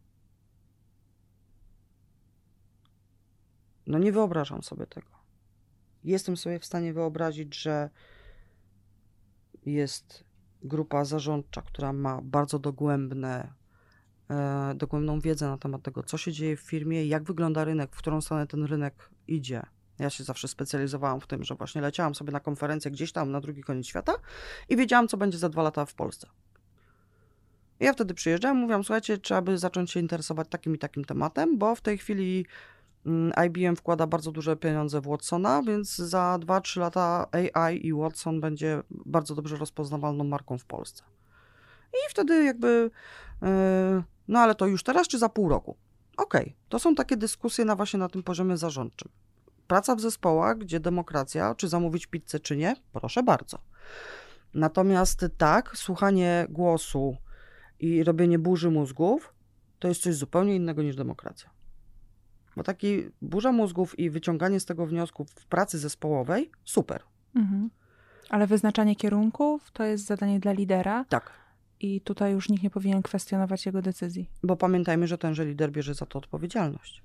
No nie wyobrażam sobie tego. Jestem sobie w stanie wyobrazić, że jest grupa zarządcza, która ma bardzo dogłębne, e, dogłębną wiedzę na temat tego, co się dzieje w firmie, jak wygląda rynek, w którą stronę ten rynek idzie. Ja się zawsze specjalizowałam w tym, że właśnie leciałam sobie na konferencję gdzieś tam na drugi koniec świata i wiedziałam, co będzie za dwa lata w Polsce. I ja wtedy przyjeżdżałam, mówiłam, słuchajcie, trzeba by zacząć się interesować takim i takim tematem, bo w tej chwili I B M wkłada bardzo duże pieniądze w Watsona, więc za dwa trzy lata A I i Watson będzie bardzo dobrze rozpoznawalną marką w Polsce. I wtedy jakby, yy, no ale to już teraz czy za pół roku? Okej, okay. To są takie dyskusje na właśnie na tym poziomie zarządczym. Praca w zespołach, gdzie demokracja, czy zamówić pizzę, czy nie, proszę bardzo. Natomiast tak, słuchanie głosu i robienie burzy mózgów, to jest coś zupełnie innego niż demokracja. Bo taki burza mózgów i wyciąganie z tego wniosków w pracy zespołowej, super. Mhm. Ale wyznaczanie kierunków to jest zadanie dla lidera. Tak. I tutaj już nikt nie powinien kwestionować jego decyzji. Bo pamiętajmy, że tenże lider bierze za to odpowiedzialność.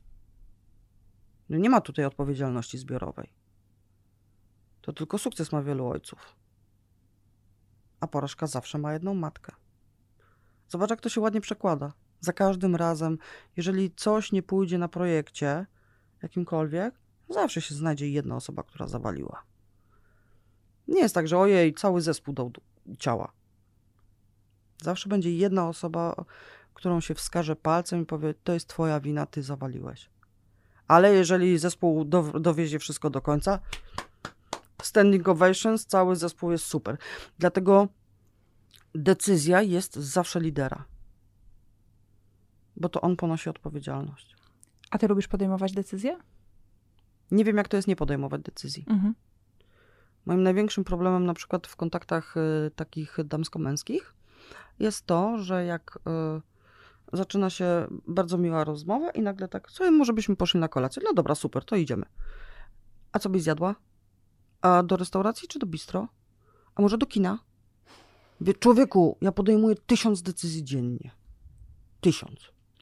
Nie ma tutaj odpowiedzialności zbiorowej. To tylko sukces ma wielu ojców. A porażka zawsze ma jedną matkę. Zobacz, jak to się ładnie przekłada. Za każdym razem, jeżeli coś nie pójdzie na projekcie jakimkolwiek, zawsze się znajdzie jedna osoba, która zawaliła. Nie jest tak, że ojej, cały zespół dał ciała. Zawsze będzie jedna osoba, którą się wskaże palcem i powie, to jest twoja wina, ty zawaliłeś. Ale jeżeli zespół do, dowiezie wszystko do końca, standing ovations, cały zespół jest super. Dlatego decyzja jest zawsze lidera. Bo to on ponosi odpowiedzialność. A ty lubisz podejmować decyzje? Nie wiem, jak to jest nie podejmować decyzji. Mhm. Moim największym problemem na przykład w kontaktach y, takich damsko-męskich jest to, że jak y, zaczyna się bardzo miła rozmowa i nagle tak, słuchaj, może byśmy poszli na kolację. No dobra, super, to idziemy. A co byś zjadła? A do restauracji czy do bistro? A może do kina? Wie, człowieku, ja podejmuję tysiąc decyzji dziennie. Tysiąc.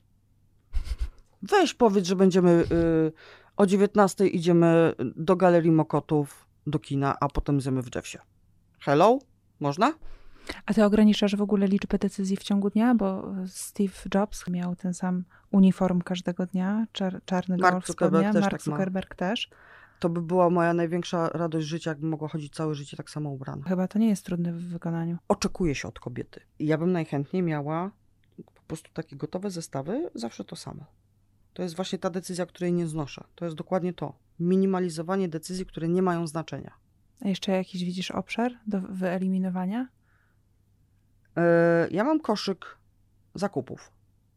Weź powiedz, że będziemy y, o dziewiętnastej idziemy do Galerii Mokotów, do kina, a potem zjemy w Jeffsie. Hello? Można? A ty ograniczasz w ogóle liczbę decyzji w ciągu dnia? Bo Steve Jobs miał ten sam uniform każdego dnia, czar, czarny Mark golf Zuckerberg spodnia, też Mark tak ma. Zuckerberg też. To by była moja największa radość życia, jakbym mogła chodzić całe życie tak samo ubrana. Chyba to nie jest trudne w wykonaniu. Oczekuje się od kobiety. I ja bym najchętniej miała po prostu takie gotowe zestawy, zawsze to samo. To jest właśnie ta decyzja, której nie znoszę. To jest dokładnie to. Minimalizowanie decyzji, które nie mają znaczenia. A jeszcze jakiś widzisz obszar do wyeliminowania? Yy, ja mam koszyk zakupów,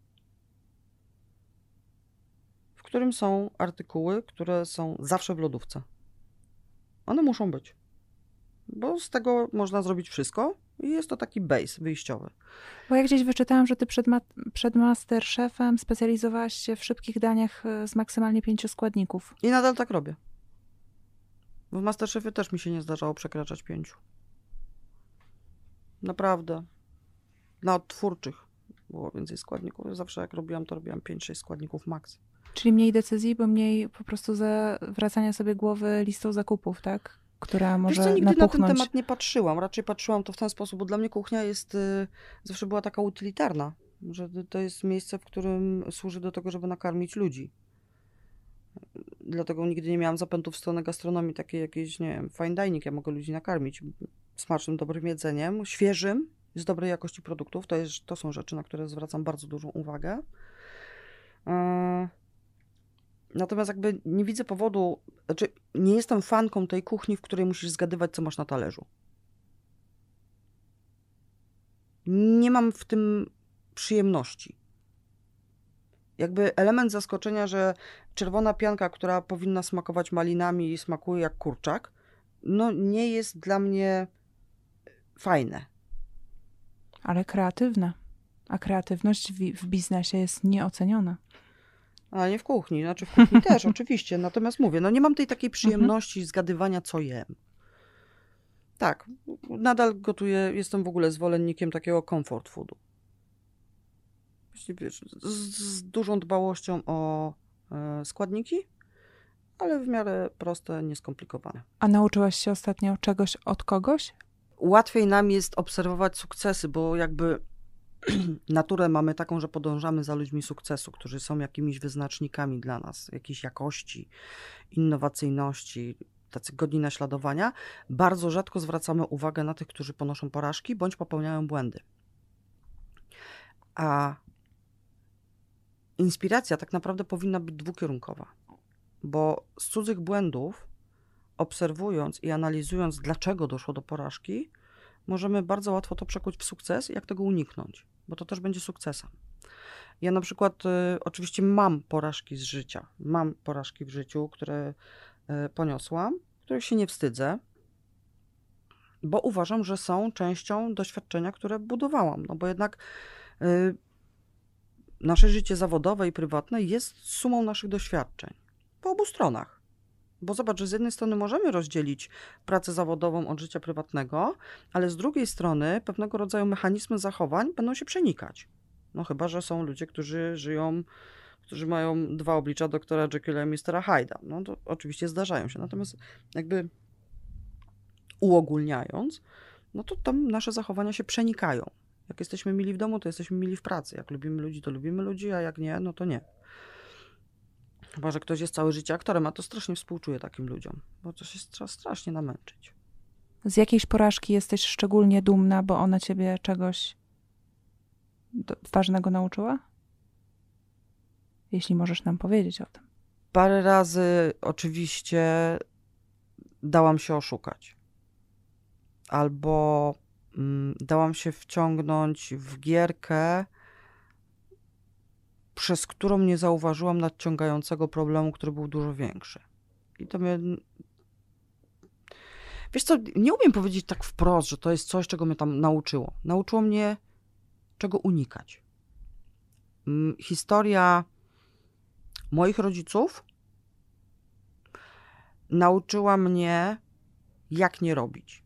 w którym są artykuły, które są zawsze w lodówce. One muszą być. Bo z tego można zrobić wszystko i jest to taki base wyjściowy. Bo ja gdzieś wyczytałam, że ty przed, ma- przed MasterChefem specjalizowałaś się w szybkich daniach z maksymalnie pięciu składników. I nadal tak robię. W MasterChefie też mi się nie zdarzało przekraczać pięciu. Naprawdę. Na odtwórczych było więcej składników. Zawsze jak robiłam, to robiłam pięć sześć składników max. Czyli mniej decyzji, bo mniej po prostu zawracania sobie głowy listą zakupów, tak? Która może Wiesz co, nigdy napuchnąć. na ten temat nie patrzyłam. Raczej patrzyłam to w ten sposób, bo dla mnie kuchnia jest, y, zawsze była taka utylitarna. Że to jest miejsce, w którym służy do tego, żeby nakarmić ludzi. Dlatego nigdy nie miałam zapętów w stronę gastronomii, takiej jakiejś, nie wiem, fine dining. Ja mogę ludzi nakarmić smacznym, dobrym jedzeniem, świeżym, z dobrej jakości produktów. To, jest, to są rzeczy, na które zwracam bardzo dużą uwagę. Yy. Natomiast jakby nie widzę powodu, znaczy nie jestem fanką tej kuchni, w której musisz zgadywać, co masz na talerzu. Nie mam w tym przyjemności. Jakby element zaskoczenia, że czerwona pianka, która powinna smakować malinami i smakuje jak kurczak, no nie jest dla mnie fajne. Ale kreatywne. A kreatywność w, w biznesie jest nieoceniona. A nie w kuchni, znaczy w kuchni też oczywiście, natomiast mówię, no nie mam tej takiej przyjemności mhm. zgadywania, co jem. Tak, nadal gotuję, jestem w ogóle zwolennikiem takiego comfort foodu. Wiesz, z, z dużą dbałością o e, składniki, ale w miarę proste, nieskomplikowane. A nauczyłaś się ostatnio czegoś od kogoś? Łatwiej nam jest obserwować sukcesy, bo jakby naturę mamy taką, że podążamy za ludźmi sukcesu, którzy są jakimiś wyznacznikami dla nas, jakiejś jakości, innowacyjności, tacy godni naśladowania. Bardzo rzadko zwracamy uwagę na tych, którzy ponoszą porażki bądź popełniają błędy. A inspiracja tak naprawdę powinna być dwukierunkowa, bo z cudzych błędów, obserwując i analizując, dlaczego doszło do porażki, możemy bardzo łatwo to przekuć w sukces i jak tego uniknąć, bo to też będzie sukcesem. Ja na przykład y, oczywiście mam porażki z życia, mam porażki w życiu, które y, poniosłam, których się nie wstydzę, bo uważam, że są częścią doświadczenia, które budowałam, no bo jednak y, nasze życie zawodowe i prywatne jest sumą naszych doświadczeń po obu stronach. Bo zobacz, że z jednej strony możemy rozdzielić pracę zawodową od życia prywatnego, ale z drugiej strony pewnego rodzaju mechanizmy zachowań będą się przenikać. No chyba, że są ludzie, którzy żyją, którzy mają dwa oblicza, doktora Jekylla i mistera Hyde'a. No to oczywiście zdarzają się. Natomiast jakby uogólniając, no to tam nasze zachowania się przenikają. Jak jesteśmy mili w domu, to jesteśmy mili w pracy. Jak lubimy ludzi, to lubimy ludzi, a jak nie, no to nie. Chyba, że ktoś jest całe życie aktorem, a to strasznie współczuję takim ludziom, bo to się trzeba strasznie namęczyć. Z jakiejś porażki jesteś szczególnie dumna, bo ona ciebie czegoś ważnego nauczyła? Jeśli możesz nam powiedzieć o tym. Parę razy oczywiście dałam się oszukać. Albo mm, dałam się wciągnąć w gierkę, przez którą nie zauważyłam nadciągającego problemu, który był dużo większy. I to mnie... Wiesz co, nie umiem powiedzieć tak wprost, że to jest coś, czego mnie tam nauczyło. Nauczyło mnie, czego unikać. Historia moich rodziców nauczyła mnie, jak nie robić.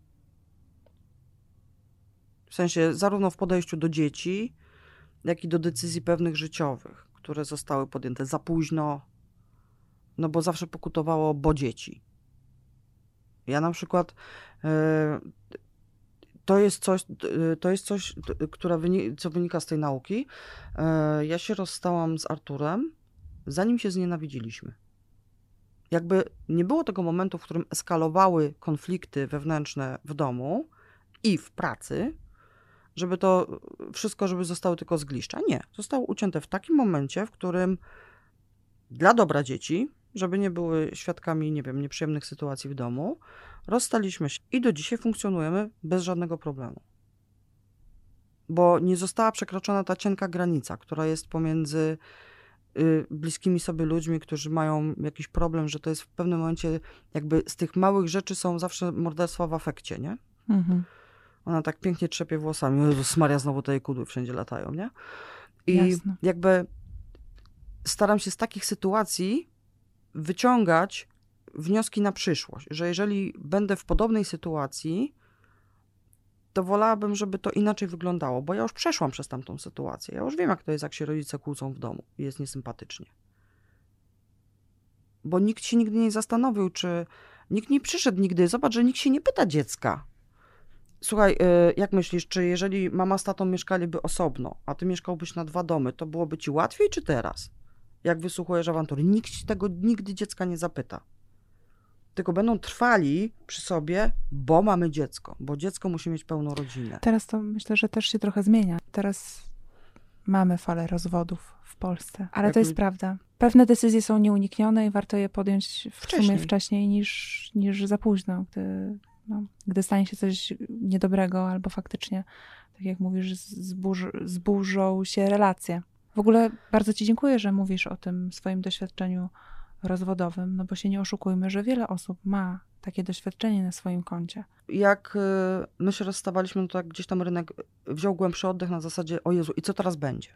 W sensie zarówno w podejściu do dzieci, jak i do decyzji pewnych życiowych, które zostały podjęte za późno, no bo zawsze pokutowało, bo dzieci. Ja na przykład, to jest coś, to jest coś, która wynika, co wynika z tej nauki. Ja się rozstałam z Arturem, zanim się znienawidziliśmy. Jakby nie było tego momentu, w którym eskalowały konflikty wewnętrzne w domu i w pracy, żeby to wszystko, żeby zostało tylko zgliszcza. Nie. Zostało ucięte w takim momencie, w którym dla dobra dzieci, żeby nie były świadkami, nie wiem, nieprzyjemnych sytuacji w domu, rozstaliśmy się i do dzisiaj funkcjonujemy bez żadnego problemu. Bo nie została przekroczona ta cienka granica, która jest pomiędzy y, bliskimi sobie ludźmi, którzy mają jakiś problem, że to jest w pewnym momencie jakby z tych małych rzeczy są zawsze morderstwa w afekcie, nie? Mhm. Ona tak pięknie trzepie włosami. Jezus Maria, znowu te jej kudły wszędzie latają, nie? I Jasne. Jakby staram się z takich sytuacji wyciągać wnioski na przyszłość, że jeżeli będę w podobnej sytuacji, to wolałabym, żeby to inaczej wyglądało, bo ja już przeszłam przez tamtą sytuację. Ja już wiem, jak to jest, jak się rodzice kłócą w domu i jest niesympatycznie. Bo nikt się nigdy nie zastanowił, czy... Nikt nie przyszedł nigdy. Zobacz, że nikt się nie pyta dziecka. Słuchaj, jak myślisz, czy jeżeli mama z tatą mieszkaliby osobno, a ty mieszkałbyś na dwa domy, to byłoby ci łatwiej, czy teraz? Jak wysłuchujesz awantury? Nikt tego nigdy dziecka nie zapyta. tylko będą trwali przy sobie, bo mamy dziecko, bo dziecko musi mieć pełną rodzinę. Teraz to myślę, że też się trochę zmienia. Teraz mamy falę rozwodów w Polsce, ale Jak to jest lu- prawda. Pewne decyzje są nieuniknione i warto je podjąć w Wcześniej. sumie wcześniej niż, niż za późno, gdy, no, gdy stanie się coś niedobrego albo faktycznie, tak jak mówisz, zburzy, zburzą się relacje. W ogóle bardzo ci dziękuję, że mówisz o tym swoim doświadczeniu rozwodowym, no bo się nie oszukujmy, że wiele osób ma takie doświadczenie na swoim koncie. Jak y, my się rozstawaliśmy, no to jak gdzieś tam rynek wziął głębszy oddech na zasadzie, o Jezu, i co teraz będzie?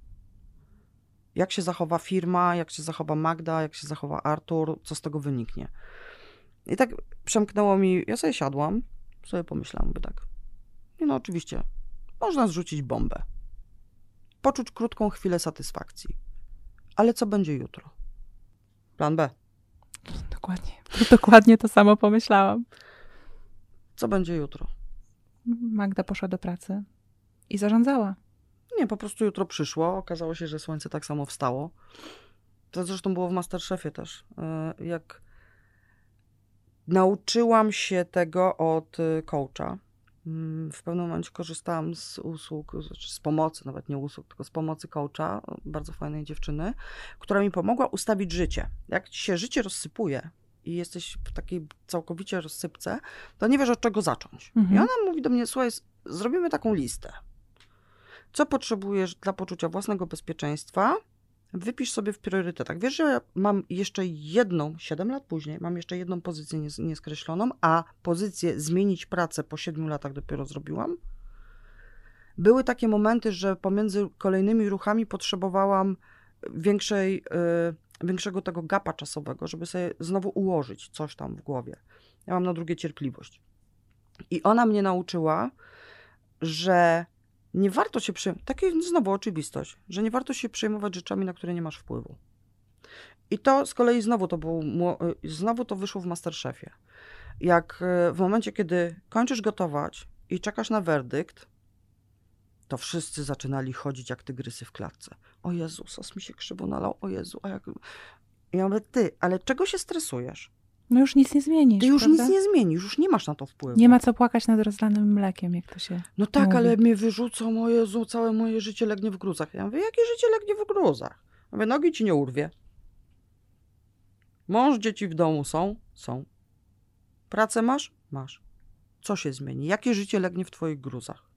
Jak się zachowa firma, jak się zachowa Magda, jak się zachowa Artur, co z tego wyniknie? I tak przemknęło mi, ja sobie siadłam, sobie pomyślałam, by tak, nie no oczywiście, można zrzucić bombę, poczuć krótką chwilę satysfakcji, ale co będzie jutro? Plan B. Dokładnie. Dokładnie to samo pomyślałam. Co będzie jutro? Magda poszła do pracy i zarządzała. Nie, po prostu jutro przyszło, okazało się, że słońce tak samo wstało. To zresztą było w Masterchefie też. Y, Jak nauczyłam się tego od y, coacha. Mm, W pewnym momencie korzystałam z usług, znaczy z pomocy, nawet nie usług, tylko z pomocy coacha, bardzo fajnej dziewczyny, która mi pomogła ustawić życie. Jak ci się życie rozsypuje i jesteś w takiej całkowicie rozsypce, to nie wiesz, od czego zacząć. Mhm. I ona mówi do mnie, słuchaj, zrobimy taką listę. Co potrzebujesz dla poczucia własnego bezpieczeństwa? Wypisz sobie w priorytetach. Wiesz, że ja mam jeszcze jedną, siedem lat później, mam jeszcze jedną pozycję nies- nieskreśloną, a pozycję zmienić pracę po siedmiu latach dopiero zrobiłam. Były takie momenty, że pomiędzy kolejnymi ruchami potrzebowałam większej, y, większego tego gapa czasowego, żeby sobie znowu ułożyć coś tam w głowie. Ja mam na drugie cierpliwość. I ona mnie nauczyła, że nie warto się przejmować, takie znowu oczywistość, że nie warto się przejmować rzeczami, na które nie masz wpływu. I to z kolei znowu to było, mło- znowu to wyszło w Masterchefie. Jak e, w momencie, kiedy kończysz gotować i czekasz na werdykt, to wszyscy zaczynali chodzić jak tygrysy w klatce. O Jezu, sos mi się krzywo nalał, o Jezu, a jak... Ja mówię, ty, ale czego się stresujesz? No już nic nie zmienisz, Ty już prawda? nic nie zmienisz, już nie masz na to wpływu. Nie ma co płakać nad rozlanym mlekiem, jak to się No tak, mówi. ale mnie wyrzucą, o Jezu, całe moje życie legnie w gruzach. Ja mówię, jakie życie legnie w gruzach? Ja mówię, nogi ci nie urwie. Mąż, dzieci w domu są? Są. Pracę masz? Masz. Co się zmieni? Jakie życie legnie w twoich gruzach?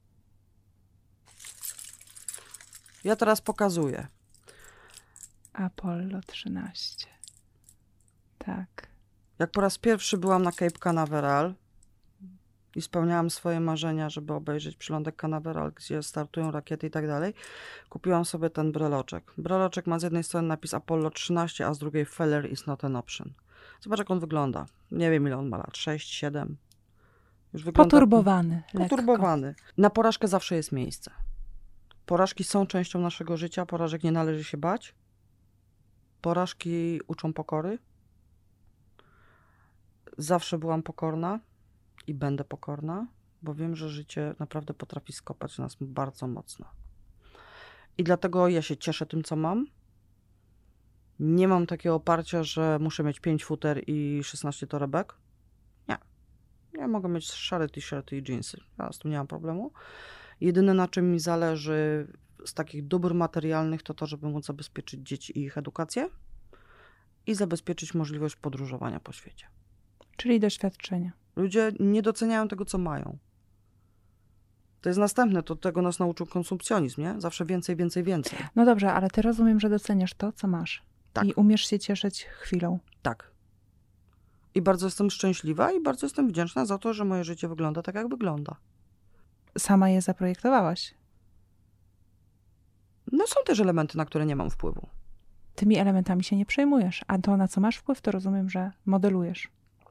Ja teraz pokazuję. Apollo trzynaście. Tak. Jak po raz pierwszy byłam na Cape Canaveral i spełniałam swoje marzenia, żeby obejrzeć przylądek Canaveral, gdzie startują rakiety i tak dalej, kupiłam sobie ten breloczek. Breloczek ma z jednej strony napis Apollo trzynaście, a z drugiej Failure is not an option. Zobacz, jak on wygląda. Nie wiem, ile on ma lat. sześć, siedem. Już wygląda... Poturbowany. Lekko. Poturbowany. Na porażkę zawsze jest miejsce. Porażki są częścią naszego życia. Porażek nie należy się bać. Porażki uczą pokory. Zawsze byłam pokorna i będę pokorna, bo wiem, że życie naprawdę potrafi skopać nas bardzo mocno. I dlatego ja się cieszę tym, co mam. Nie mam takiego oparcia, że muszę mieć pięć futer i szesnaście torebek. Nie. Ja mogę mieć szare t-shirty i jeansy. Ja z tym nie mam problemu. Jedyne, na czym mi zależy z takich dóbr materialnych, to to, żeby móc zabezpieczyć dzieci i ich edukację i zabezpieczyć możliwość podróżowania po świecie. Czyli doświadczenia. Ludzie nie doceniają tego, co mają. To jest następne, to tego nas nauczył konsumpcjonizm, nie? Zawsze więcej, więcej, więcej. No dobrze, ale ty rozumiem, że doceniasz to, co masz. Tak. I umiesz się cieszyć chwilą. Tak. I bardzo jestem szczęśliwa i bardzo jestem wdzięczna za to, że moje życie wygląda tak, jak wygląda. Sama je zaprojektowałaś. No są też elementy, na które nie mam wpływu. Tymi elementami się nie przejmujesz, a to, na co masz wpływ, to rozumiem, że modelujesz.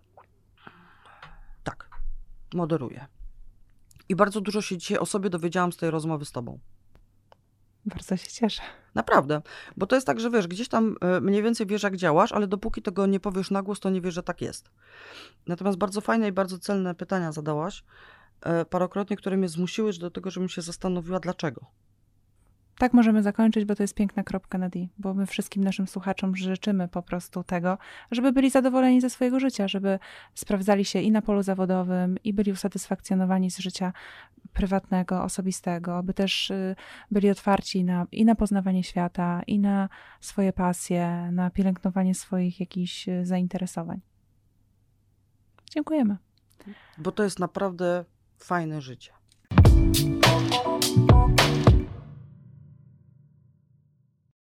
Tak. Moderuję. I bardzo dużo się dzisiaj o sobie dowiedziałam z tej rozmowy z tobą. Bardzo się cieszę. Naprawdę. Bo to jest tak, że wiesz, gdzieś tam y, mniej więcej wiesz, jak działasz, ale dopóki tego nie powiesz na głos, to nie wiesz, że tak jest. Natomiast bardzo fajne i bardzo celne pytania zadałaś, y, parokrotnie, które mnie zmusiły do tego, żebym się zastanowiła, dlaczego. tak możemy zakończyć, bo to jest piękna kropka na D, bo my wszystkim naszym słuchaczom życzymy po prostu tego, żeby byli zadowoleni ze swojego życia, żeby sprawdzali się i na polu zawodowym, i byli usatysfakcjonowani z życia prywatnego, osobistego, aby też byli otwarci na, i na poznawanie świata, i na swoje pasje, na pielęgnowanie swoich jakichś zainteresowań. Dziękujemy. Bo to jest naprawdę fajne życie.